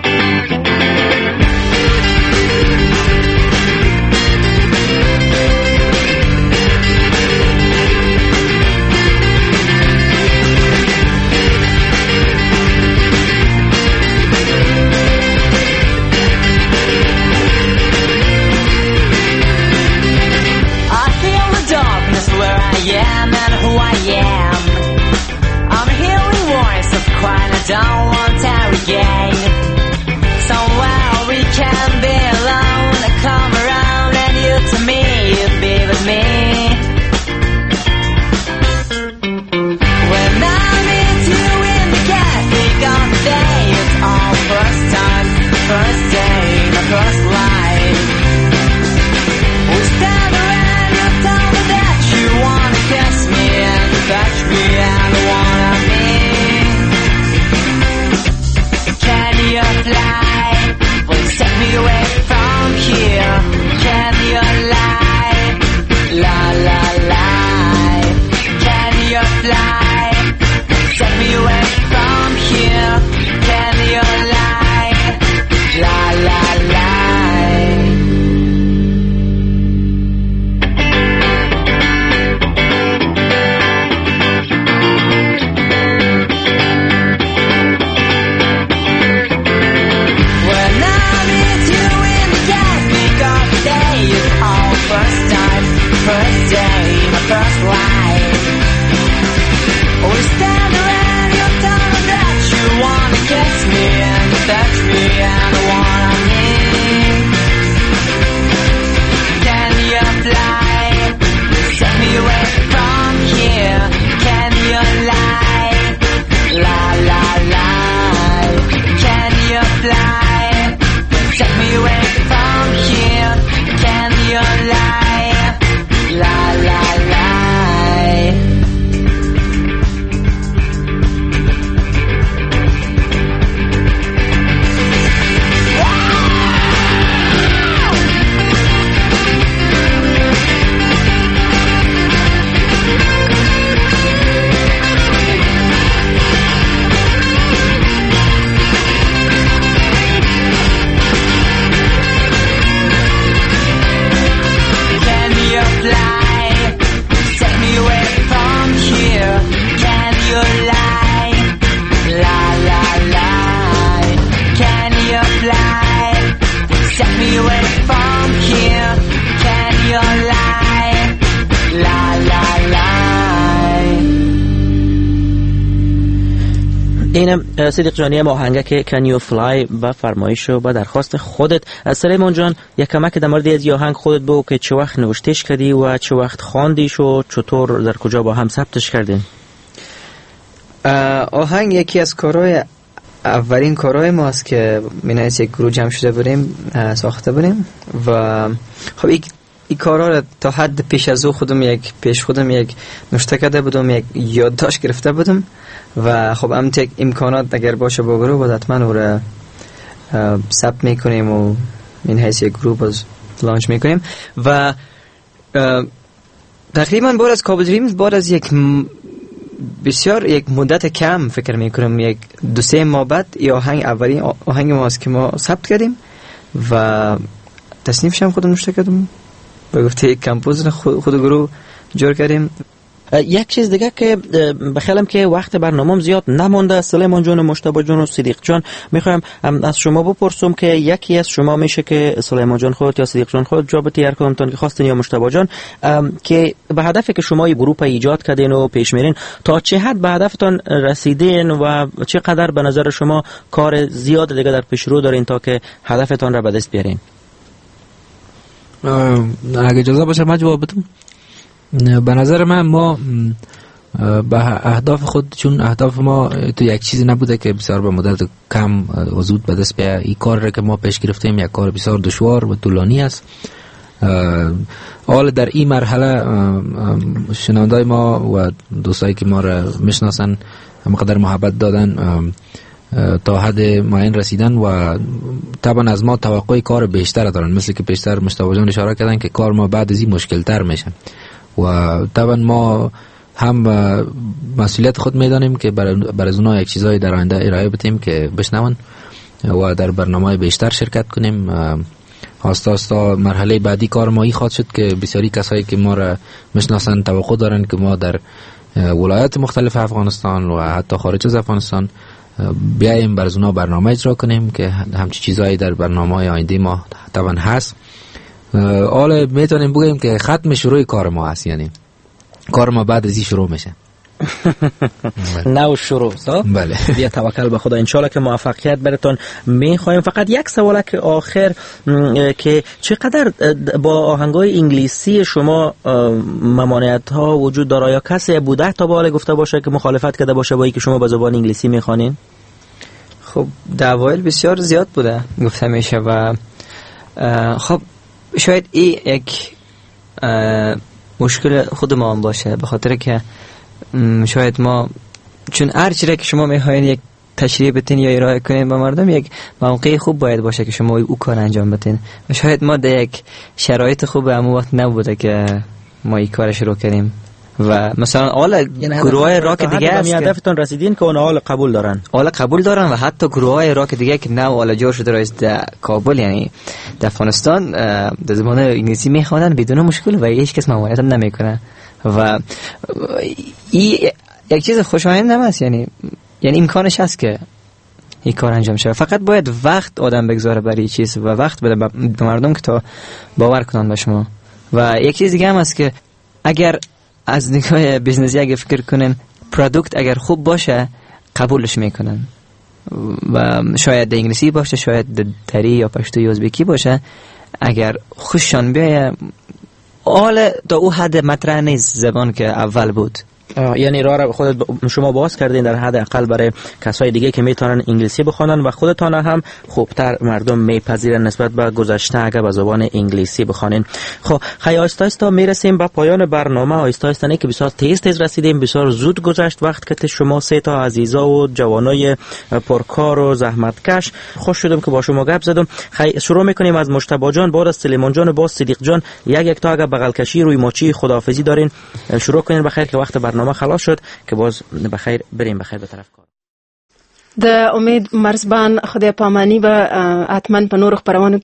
Speaker 4: Don't want to regain somewhere we can be alone. I come around and you to me, you be with me. When I meet you in the cafe, first day, my first light. We stand around, you tell me that you wanna kiss me and touch me and wanna me. Can you fly? Please take me away from here. Can you lie? La la la. Can you fly? Please take me away from here. Can you lie? La la la. First time, first day, my first life. We stand around, you tell me that you wanna kiss me and touch me and wanna me. Can you fly? Take me away from here. Can you lie? La la la. Can you fly? Take me away from here. Can you lie? La la la.
Speaker 3: اینم صدیق جانی آهنگک Can You Fly با فرمایش و با درخواست خودت. سلیمان جان یک کمک در مورد از آهنگ خودت بگو که چه وقت نوشتش کردی و چه وقت خواندیش و چطور در کجا با هم ثبتش کردین؟
Speaker 6: آهنگ یکی از کارهای اولین کارهای ماست که من از یک گروه جمع شده بودیم ساخته بودیم و خب این این کارها را تا حد پیش از او خودم یک پیش خودم یک نوشته کرده بودم، یک یادداشت گرفته بودم و خب هم تک امکانات اگر باشه با گروه باید حتما او را ثبت میکنیم و این حیث یک گروه باز لانچ میکنیم و تقریبا بعد از کابل دریمز بعد از یک بسیار یک مدت کم فکر میکنم یک دو سه ماه بعد این آهنگ اولین آهنگ ماست که ما ثبت کردیم و تصنیفش هم خودم نوشته کردم به گفته یک کمپوزر خود, خود گروه جور کردیم.
Speaker 3: یک چیز دیگه که بخیالم که وقت برنامه‌ام زیاد نمونده، سلیمان جان و مجتبی جان و صدیق جان میخوایم از شما بپرسم که یکی از شما میشه که سلیمان جان خودت یا صدیق جان خودت جا بتی هر کدومتون که خواستین یا مجتبی جان که به هدفی که شما این گروه ایجاد کردین و پیش میرین تا چه حد به هدفتون رسیدین و چقدر به نظر شما کار زیاد دیگه در پیش رو دارین تا که هدفتون را به دست بیارین؟
Speaker 7: اگه اجازه باشه من جواب بدم. به نظر من ما به اهداف خود، چون اهداف ما تو یک چیزی نبوده که بسیار به مدت کم و زود به دست بیاید. این کار را که ما پیش گرفتیم یک کار بسیار دشوار و طولانی است. حال در این مرحله شنوندای ما و دوستایی که ما را میشناسن همقدر محبت دادن تا حد معین رسیدن و طبعا از ما توقع کار بیشتر دارن، مثل که پیشتر مجتبی جان اشاره کردن که کار ما بعد از این مشکل تر میشه و طبعا ما هم مسئولیت خود میدانیم که بر از اونها یک چیزایی در آینده ارائه بدیم که بشنون و در برنامه بیشتر شرکت کنیم. آستا آستا مرحله بعدی کار ما ای خواهد شد که بسیاری کسایی که ما را میشناسن توقع دارن که ما در ولایات مختلف افغانستان و حتی خارج از افغانستان بیاییم بر از اونها برنامه اجرا کنیم که همچی چیزایی در برنامه آینده ما طبعا هست. حالا میتونیم بگیم که ختم شروع کار ما هست، یعنی کار ما بعد از این شروع میشه.
Speaker 3: نو شروع
Speaker 7: بله.
Speaker 3: بیا توکل به خدا، انشالله که موفقیت براتون میخوایم. فقط یک سوال که آخر که چقدر با آهنگای انگلیسی شما ممانعت ها وجود داره یا کسی بوده تا بالا گفته باشه که مخالفت کرده باشه با اینکه شما به زبان انگلیسی میخوانین؟
Speaker 6: خب دعوایل بسیار زیاد بوده گفته میشه و خب شاید این یک مشکل خود ما هم باشه، به خاطر که شاید ما چون هر چیزی که شما میخواین یک تشریح بتین یا ارائه کنین به مردم، یک موقع خوب باید باشه که شما او کار انجام بدین و شاید ما در یک شرایط خوب همون وقت نبوده که ما این کار شروع کردیم و مثلا حالا گروه راک دیگه است
Speaker 3: که هدفتون رسیدین که اونها حال قبول دارن
Speaker 6: حالا قبول دارن و حتی گروه های راک دیگه که نه حالا جور شده رئیس در کابل یعنی در افغانستان در زبان انگلیسی میخوانن بدون مشکل و هیچ کس ممانعت هم نمیکنه و این یک چیز خوشایند هم است، یعنی یعنی امکانش هست که این کار انجام شه، فقط باید وقت آدم بگذاره برای چیز و وقت بده به مردم که تا باور کنن به شما. و یک چیز دیگه هم هست که اگر از نگاه بیزنسی اگه فکر کنن پروداکت اگر خوب باشه قبولش میکنن و شاید در انگلیسی باشه، شاید دری یا پشتو یا ازبکی باشه، اگر خوششان بیایه حالا تا او حد مطرح نیست زبان که اول بود.
Speaker 3: یعنی راه را خودت شما باز کردین در حد اقل برای کسای دیگه که میتونن انگلیسی بخونن و خودتان هم خوبتر مردم میپذیرن نسبت به گذشته اگه به زبان انگلیسی بخونین. خب خیلی آهسته آهسته میرسیم به پایان برنامه. آهسته آهسته نه که بسیار تیز تیز رسیدیم، بسیار زود گذشت وقت که شما سه تا عزیزا و جوانای پرکار و زحمتکش. خوش شدم که با شما گپ زدم. خیلی شروع میکنیم از مجتبی جان، بعد از سلیمان جان و باز صدیق جان. یک یک تا اگه بغل کشی روی ماچی خداحافظی دارین شروع کنین بخیر که وقت برنامه خلاص شد که باز بخیر بریم بخیر به طرف کار.
Speaker 8: د امید مرزبان خدای پامانی به حتما په نورو خبرونو